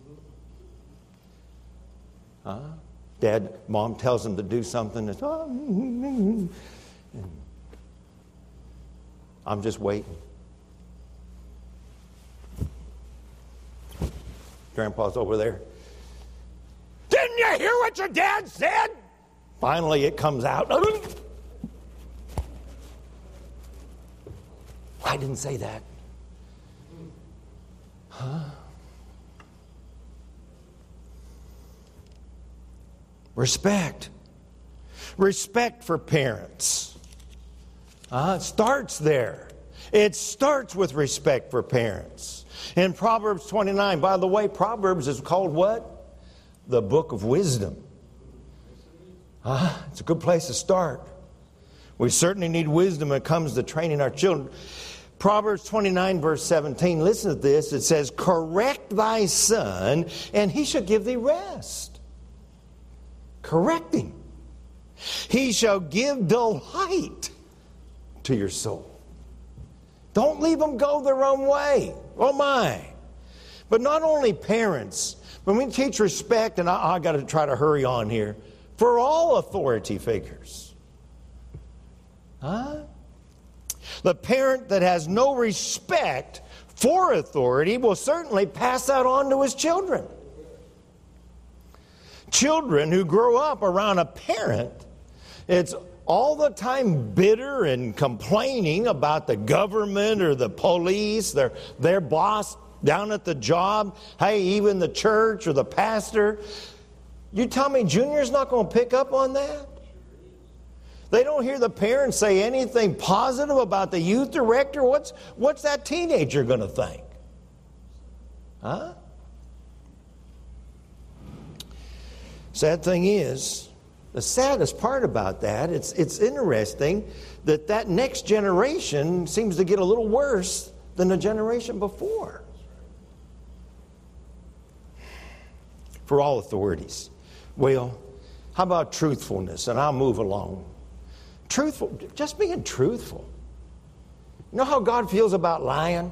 Huh? Dad, mom tells them to do something that's, oh, I'm just waiting. Grandpa's over there. Didn't you hear what your dad said? Finally, it comes out. I didn't say that. Huh? Respect. Respect for parents. Uh, it starts there. It starts with respect for parents. In Proverbs twenty-nine, by the way, Proverbs is called what? The book of wisdom. Uh, it's a good place to start. We certainly need wisdom when it comes to training our children. Proverbs twenty-nine, verse seventeen, listen to this. It says, correct thy son, and he shall give thee rest. Correct him. He shall give delight to your soul. Don't leave them go their own way. Oh my. But not only parents, when we teach respect, and I, I got to try to hurry on here, for all authority figures. Huh? The parent that has no respect for authority will certainly pass that on to his children. Children who grow up around a parent, it's all the time bitter and complaining about the government or the police, their, their boss down at the job, hey, even the church or the pastor. You tell me Junior's not going to pick up on that? They don't hear the parents say anything positive about the youth director. What's, what's that teenager going to think? Huh? Sad thing is, the saddest part about that, it's, it's interesting that that next generation seems to get a little worse than the generation before. For all authorities. Well, how about truthfulness? And I'll move along. Truthful, just being truthful. You know how God feels about lying?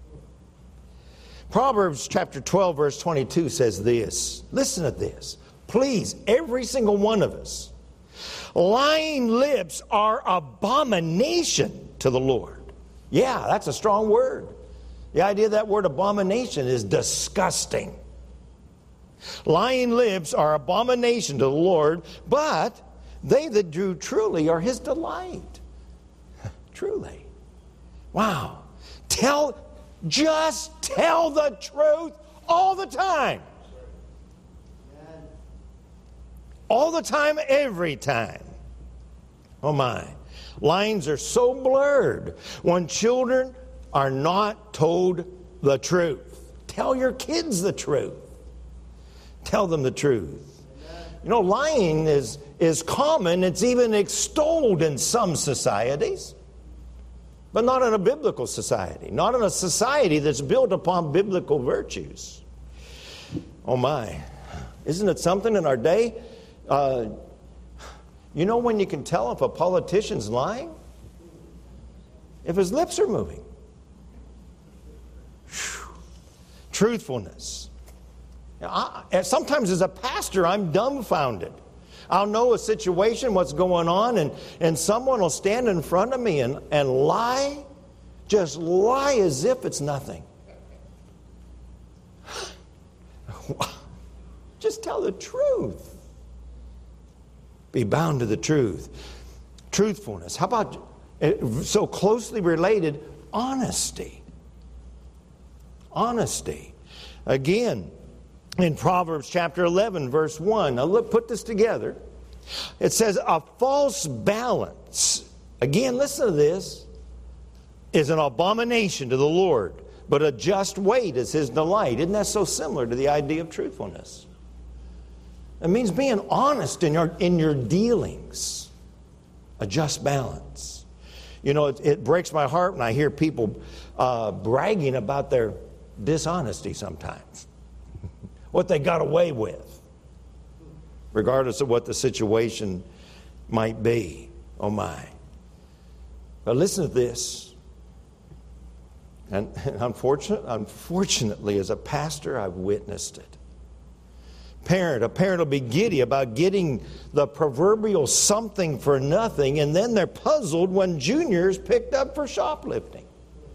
Proverbs chapter twelve, verse twenty-two says this. Listen to this. Please, every single one of us. Lying lips are abomination to the Lord. Yeah, that's a strong word. The idea of that word abomination is disgusting. Lying lips are abomination to the Lord, but they that do truly are His delight. Truly. Wow. Tell, just tell the truth all the time. All the time, every time. Oh my. Lines are so blurred when children are not told the truth. Tell your kids the truth. Tell them the truth. You know, lying is, is common. It's even extolled in some societies. But not in a biblical society. Not in a society that's built upon biblical virtues. Oh my. Isn't it something in our day? Uh, you know when you can tell if a politician's lying? If his lips are moving. Whew. Truthfulness. Now, I, sometimes as a pastor, I'm dumbfounded. I'll know a situation, what's going on, and, and someone will stand in front of me and, and lie, just lie as if it's nothing. Just tell the truth. Be bound to the truth. Truthfulness. How about, so closely related, honesty. Honesty. Again, in Proverbs chapter eleven, verse one. Now look, put this together. It says, a false balance, again, listen to this, is an abomination to the Lord, but a just weight is His delight. Isn't that so similar to the idea of truthfulness? It means being honest in your, in your dealings. A just balance. You know, it, it breaks my heart when I hear people uh, bragging about their dishonesty sometimes. What they got away with. Regardless of what the situation might be. Oh my. But listen to this. And, and unfortunate, unfortunately, as a pastor, I've witnessed it. Parent, a parent will be giddy about getting the proverbial something for nothing, and then they're puzzled when Junior is picked up for shoplifting.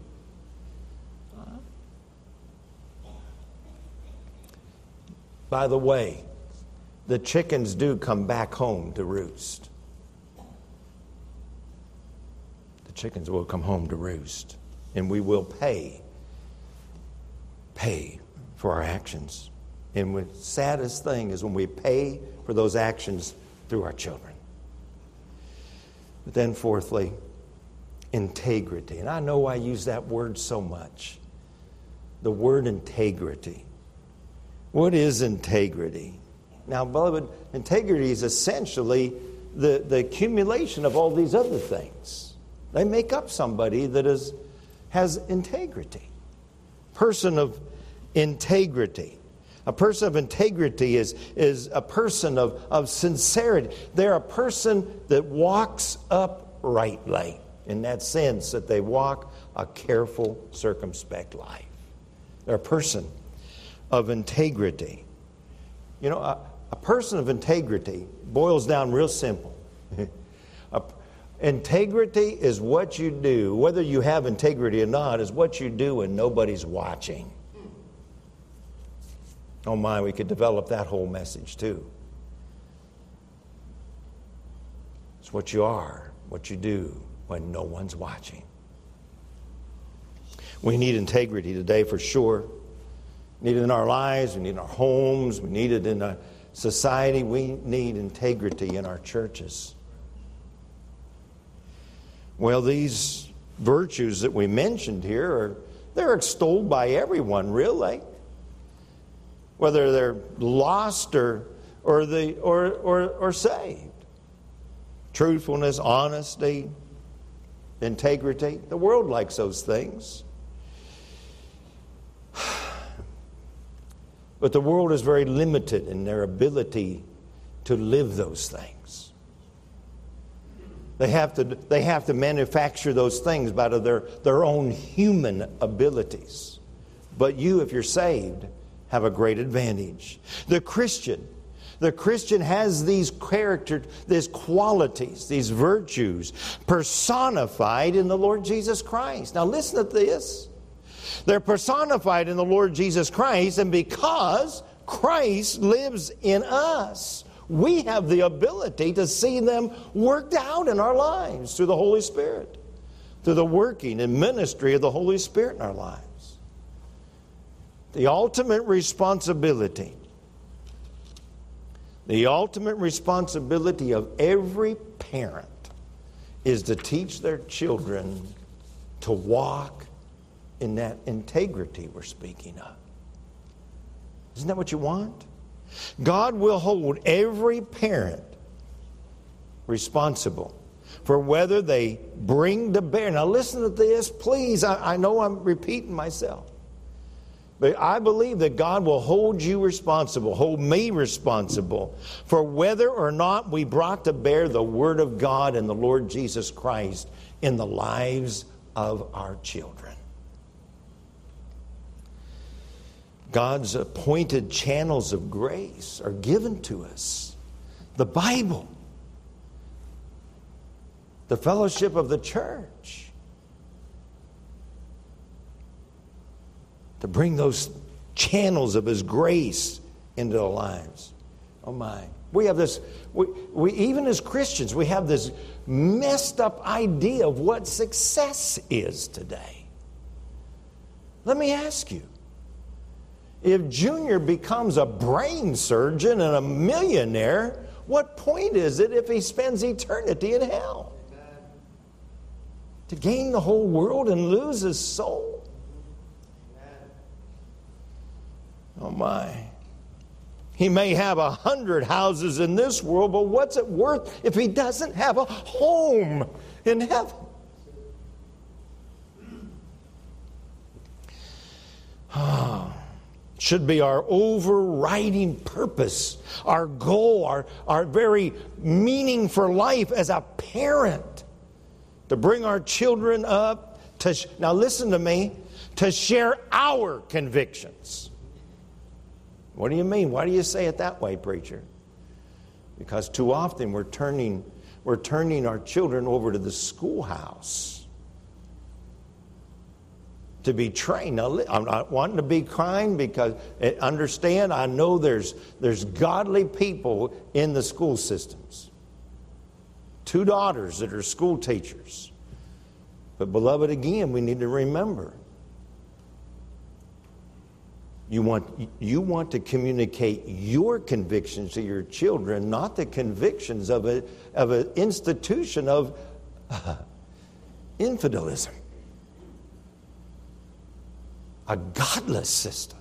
By the way, the chickens do come back home to roost. The chickens will come home to roost, and we will pay, pay for our actions. And the saddest thing is when we pay for those actions through our children. But then fourthly, integrity. And I know I use that word so much. The word integrity. What is integrity? Now, beloved, integrity is essentially the, the accumulation of all these other things. They make up somebody that is, has integrity. Person of integrity. A person of integrity is, is a person of, of sincerity. They're a person that walks uprightly, in that sense that they walk a careful, circumspect life. They're a person of integrity. You know, a, a person of integrity boils down real simple. a, integrity is what you do, whether you have integrity or not, is what you do when nobody's watching. Oh my, we could develop that whole message too. It's what you are, what you do when no one's watching. We need integrity today for sure. We need it in our lives, we need it in our homes, we need it in our society. We need integrity in our churches. Well, these virtues that we mentioned here, are they're extolled by everyone, really. Whether they're lost or or the or or, or saved. Truthfulness, honesty, integrity. The world likes those things. But the world is very limited in their ability to live those things. They have to they have to manufacture those things out of their, their own human abilities. But you, if you're saved, have a great advantage. The Christian, The Christian has these character, these qualities, these virtues personified in the Lord Jesus Christ. Now listen to this. They're personified in the Lord Jesus Christ, and because Christ lives in us, we have the ability to see them worked out in our lives through the Holy Spirit, through the working and ministry of the Holy Spirit in our lives. The ultimate responsibility The ultimate responsibility of every parent is to teach their children to walk in that integrity we're speaking of. Isn't that what you want? God will hold every parent responsible for whether they bring to bear. Now listen to this, please. I, I know I'm repeating myself. But I believe that God will hold you responsible, hold me responsible for whether or not we brought to bear the Word of God and the Lord Jesus Christ in the lives of our children. God's appointed channels of grace are given to us. The Bible, the fellowship of the church, to bring those channels of His grace into our lives. Oh my. We have this, we, we even as Christians, we have this messed up idea of what success is today. Let me ask you, if Junior becomes a brain surgeon and a millionaire, what point is it if he spends eternity in hell? Amen. To gain the whole world and lose his soul? Oh my. He may have a hundred houses in this world, but what's it worth if he doesn't have a home in heaven? Oh, should be our overriding purpose, our goal, our, our very meaning for life as a parent, to bring our children up to, now listen to me, to share our convictions. What do you mean? Why do you say it that way, preacher? Because too often we're turning, we're turning our children over to the schoolhouse to be trained. Now, I'm not wanting to be kind because, understand, I know there's, there's godly people in the school systems. Two daughters that are school teachers. But beloved, again, we need to remember, You want, you want to communicate your convictions to your children, not the convictions of a, of an institution of uh, infidelism. A godless system.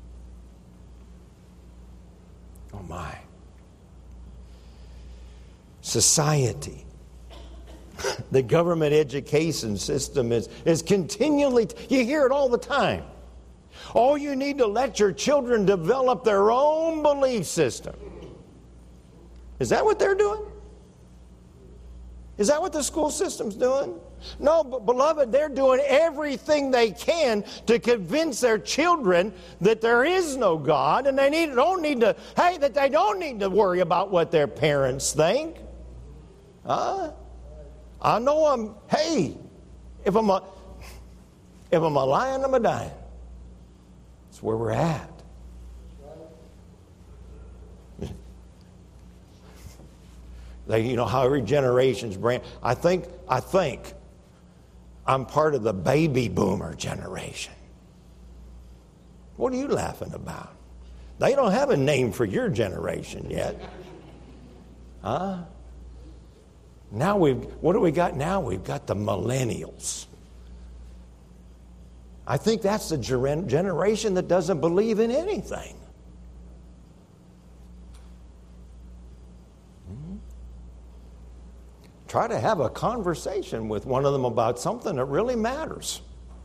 Oh my. Society. The government education system is, is continually, you hear it all the time. Oh, you need to let your children develop their own belief system. Is that what they're doing? Is that what the school system's doing? No, but beloved, they're doing everything they can to convince their children that there is no God, and they need, don't need to, hey, that they don't need to worry about what their parents think. Huh? I know I'm, hey, if I'm a, if I'm a lion, I'm a dying. That's where we're at. They, you know how every generation's brand. I think, I think I'm part of the baby boomer generation. What are you laughing about? They don't have a name for your generation yet. Huh? Now we've, what do we got now? We've got the millennials. I think that's the generation that doesn't believe in anything. Mm-hmm. Try to have a conversation with one of them about something that really matters.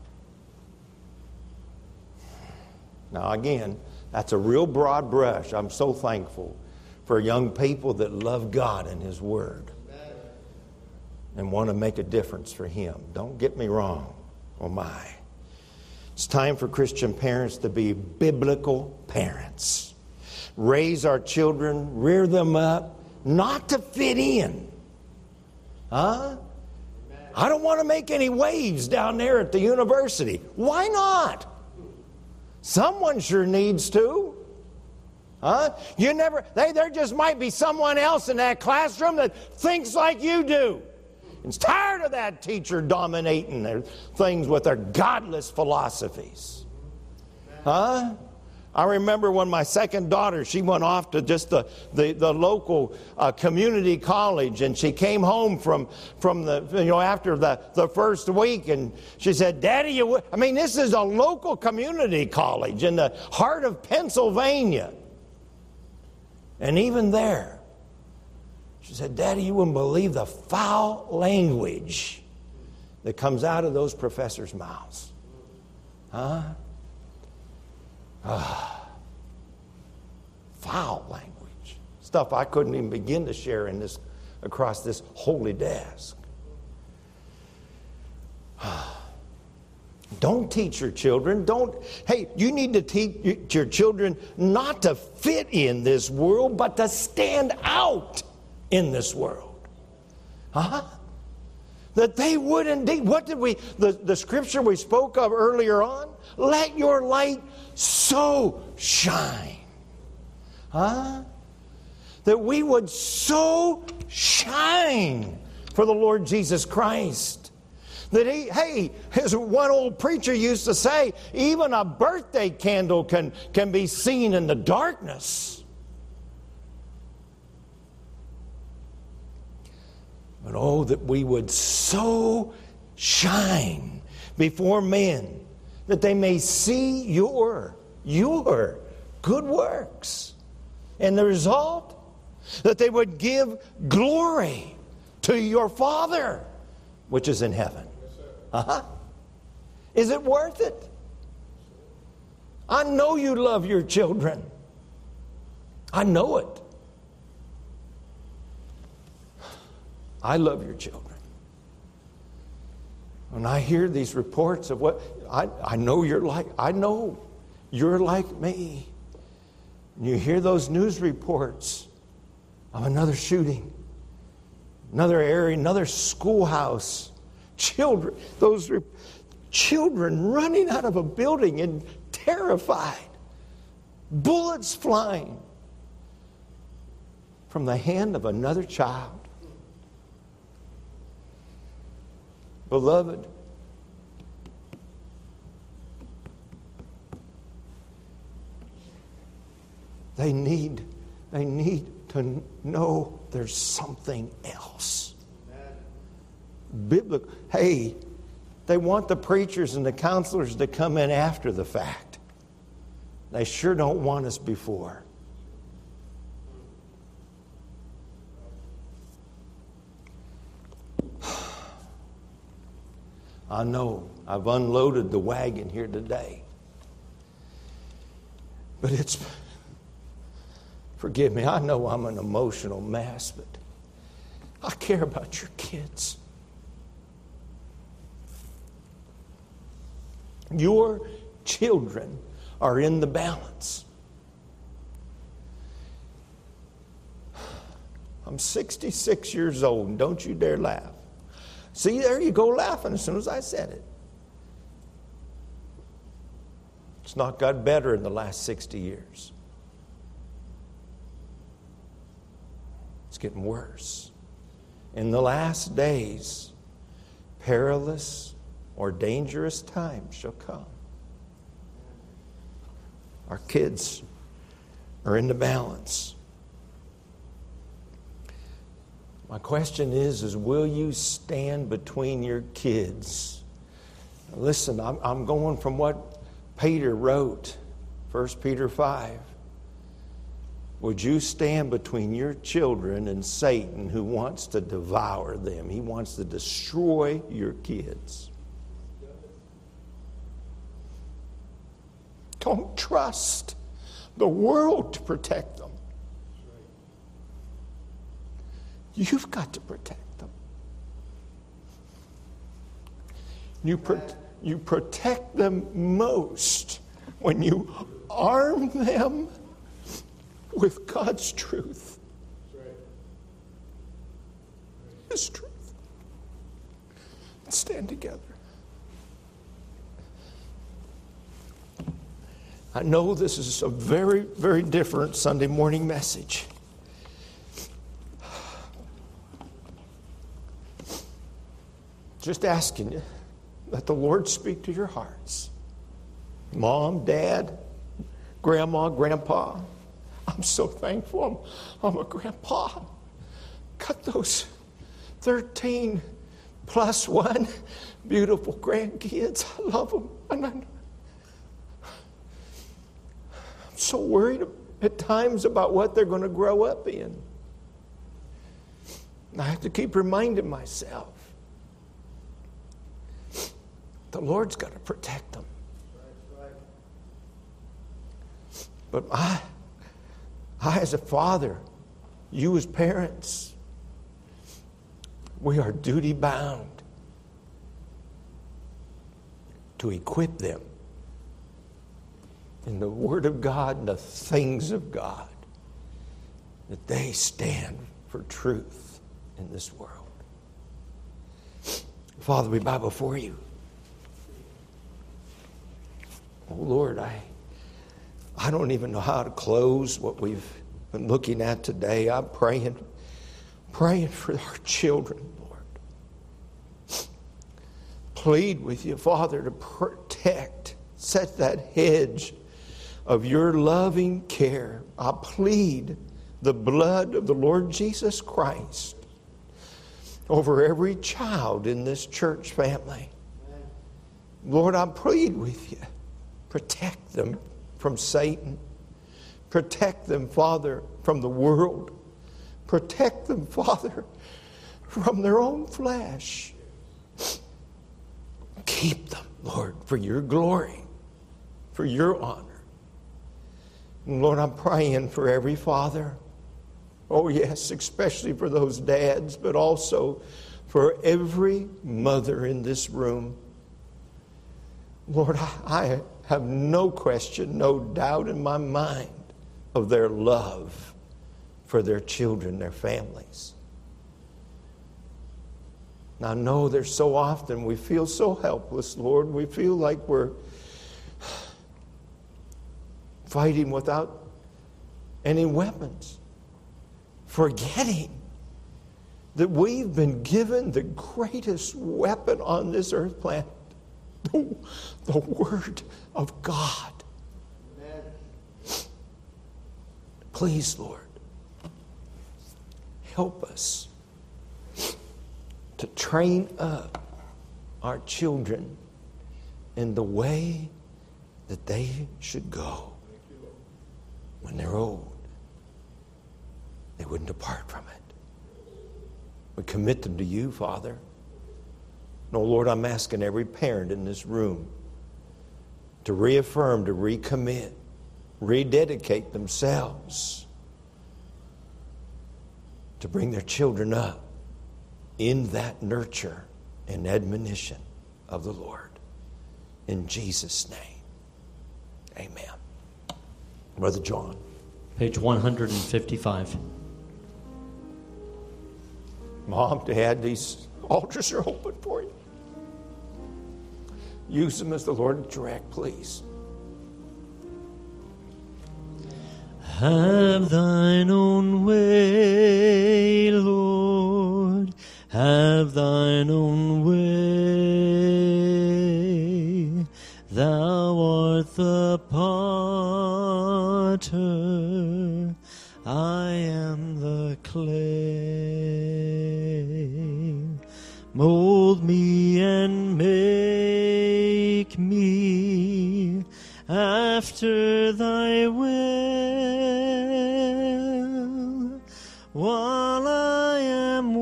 Now again, that's a real broad brush. I'm so thankful for young people that love God and His Word and want to make a difference for Him. Don't get me wrong. Oh my. It's time for Christian parents to be biblical parents. raise our children, rear them up, not to fit in. Huh? I don't want to make any waves down there at the university. Why not? Someone sure needs to. Huh? You never, they, there just might be someone else in that classroom that thinks like you do. It's tired of that teacher dominating their things with their godless philosophies. Huh? I remember when my second daughter, she went off to just the, the, the local uh, community college, and she came home from, from the, you know, after the, the first week, and she said, Daddy, you, I mean, this is a local community college in the heart of Pennsylvania. And even there, she said, Daddy, you wouldn't believe the foul language that comes out of those professors' mouths. Huh? Ah, foul language. Stuff I couldn't even begin to share in this across this holy desk. Don't teach your children. Don't, hey, you need to teach your children not to fit in this world, but to stand out in this world. Huh? That they would indeed, what did we, the, the scripture we spoke of earlier on? Let your light so shine. Huh? That we would so shine for the Lord Jesus Christ. That he, hey, as one old preacher used to say, even a birthday candle can, can be seen in the darkness. But oh, that we would so shine before men that they may see your, your good works. And the result, that they would give glory to your Father, which is in heaven. Uh-huh. Is it worth it? I know you love your children. I know it. I love your children. When I hear these reports of what, I, I know you're like, I know you're like me. And you hear those news reports of another shooting, another area, another schoolhouse, children, those re- children running out of a building and terrified, bullets flying from the hand of another child. Beloved, they need, they need to know there's something else. Biblical. Hey, they want the preachers and the counselors to come in after the fact. They sure don't want us before. I know I've unloaded the wagon here today. But it's, forgive me, I know I'm an emotional mess, but I care about your kids. Your children are in the balance. I'm sixty-six years old, and don't you dare laugh. See, there you go laughing as soon as I said it. It's not got better in the last sixty years. It's getting worse. In the last days, perilous or dangerous times shall come. Our kids are in the balance. My question is, is will you stand between your kids? Now listen, I'm, I'm going from what Peter wrote, First Peter five. Would you stand between your children and Satan, who wants to devour them? He wants to destroy your kids. Don't trust the world to protect them. You've got to protect them. You, pro- you protect them most when you arm them with God's truth. His truth. Let's stand together. I know this is a very, very different Sunday morning message. Just asking you, let the Lord speak to your hearts. Mom, Dad, Grandma, Grandpa, I'm so thankful I'm, I'm a grandpa. Got those thirteen plus one beautiful grandkids. I love them. And I'm, I'm so worried at times about what they're going to grow up in. And I have to keep reminding myself, the Lord's got to protect them. But I, I as a father, you as parents, we are duty bound to equip them in the Word of God and the things of God, that they stand for truth in this world. Father, we bow before you. Oh Lord, I, I don't even know how to close what we've been looking at today. I'm praying, praying for our children, Lord. Plead with you, Father, to protect, set that hedge of your loving care. I plead the blood of the Lord Jesus Christ over every child in this church family. Lord, I plead with you. Protect them from Satan. Protect them, Father, from the world. Protect them, Father, from their own flesh. Keep them, Lord, for your glory, for your honor. And Lord, I'm praying for every father. Oh, yes, especially for those dads, but also for every mother in this room. Lord, I, I have no question, no doubt in my mind of their love for their children, their families. And I know there's so often we feel so helpless, Lord. We feel like we're fighting without any weapons, forgetting that we've been given the greatest weapon on this earth planet, the, the Word of God. Amen. Please, Lord, help us to train up our children in the way that they should go. When they're old, they wouldn't depart from it. We commit them to you, Father. No, Lord, I'm asking every parent in this room to reaffirm, to recommit, rededicate themselves to bring their children up in that nurture and admonition of the Lord. In Jesus' name, amen. Brother John. Page one hundred fifty-five. Mom, Dad, these altars are open for you. Use them as the Lord direct, please. Have thine own way, Lord. Have thine own way. Thou art the potter, I am the clay. Mold me and make me after thy will, while I am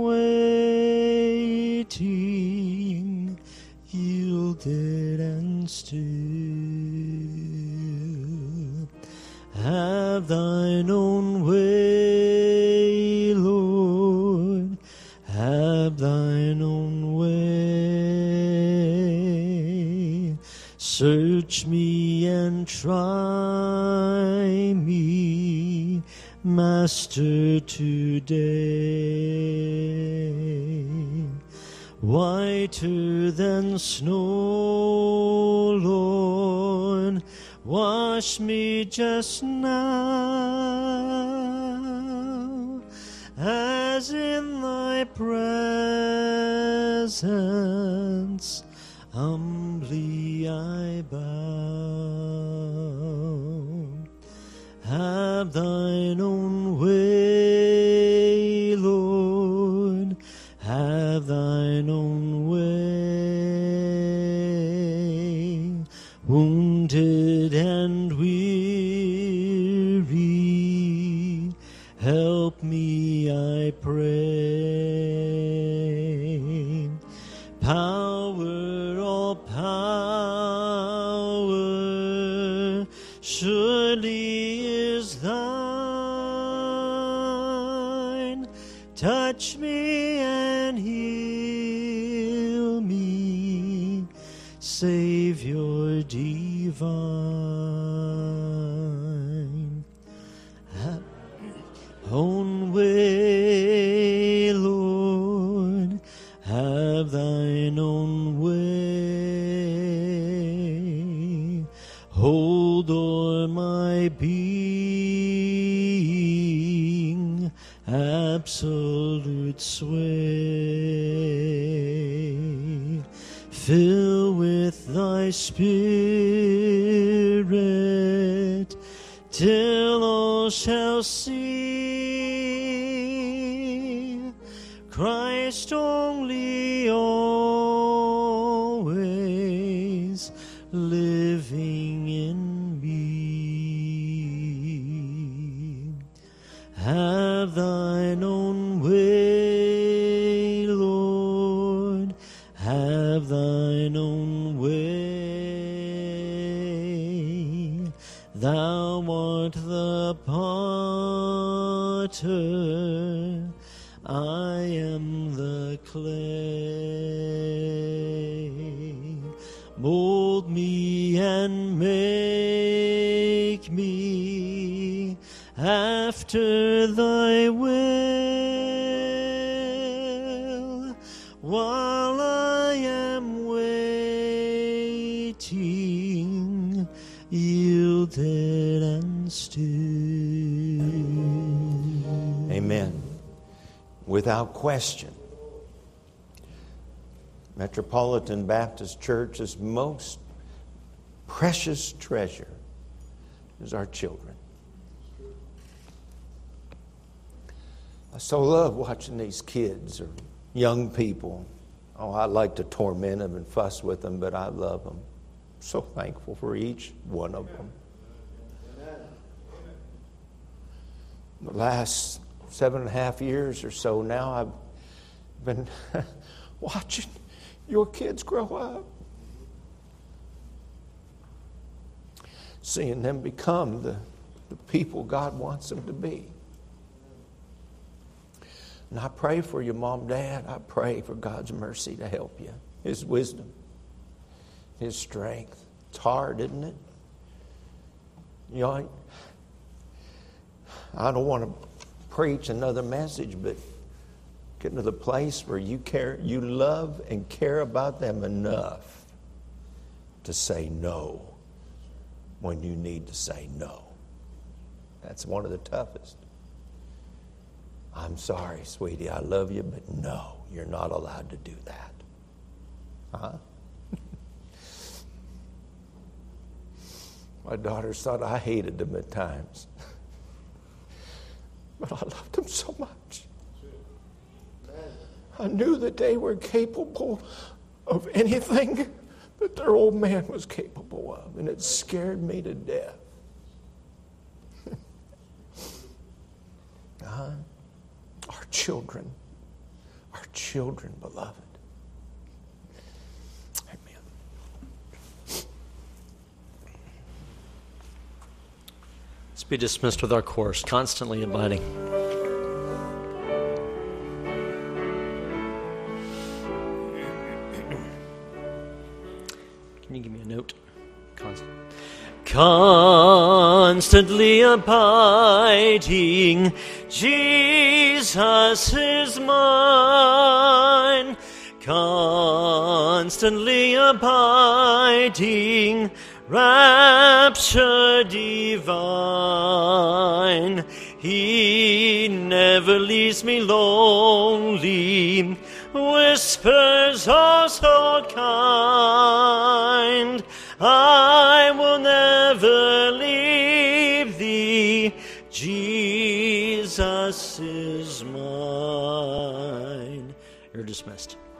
waiting, yielded and still. Have thine own way, Lord, have thine own way. Search me and try me, Master, today. Whiter than snow, Lord, wash me just now, as in thy presence humbly I bow. Have thine own way, Lord, have thine own way. Wounded and weary, help me, I pray. Power, all power, surely is thine. Touch me and heal me, Savior divine. Have own way, Lord, have thine own way. Hold o'er my being absolute sway. Fill with thy Spirit till all shall see Christ only always living in me. Have thine own way, Lord, have thine own way. Thou art the potter, I am the clay. Mold me and make me after thy will, while I am waiting, yielded and still. Amen. Without question, Metropolitan Baptist Church's most precious treasure is our children. I so love watching these kids or young people. Oh, I like to torment them and fuss with them, but I love them. So thankful for each one of them. The last seven and a half years or so now, I've been watching your kids grow up. Seeing them become the, the people God wants them to be. And I pray for you, Mom, Dad. I pray for God's mercy to help you. His wisdom. His strength. It's hard, isn't it? You know, I, I don't want to preach another message, but getting to the place where you care, you love and care about them enough to say no when you need to say no. That's one of the toughest. I'm sorry, sweetie, I love you, but no, you're not allowed to do that. Huh? My daughters thought I hated them at times. But I loved them so much. I knew that they were capable of anything that their old man was capable of, and it scared me to death. uh, our children, our children, beloved. Amen. Let's be dismissed with our chorus, Constantly Abiding. Can you give me a note? Constant. constantly abiding, Jesus is mine. Constantly abiding, rapture divine. He never leaves me lonely, whispers are so kind. I will never leave thee, Jesus is mine. You're dismissed.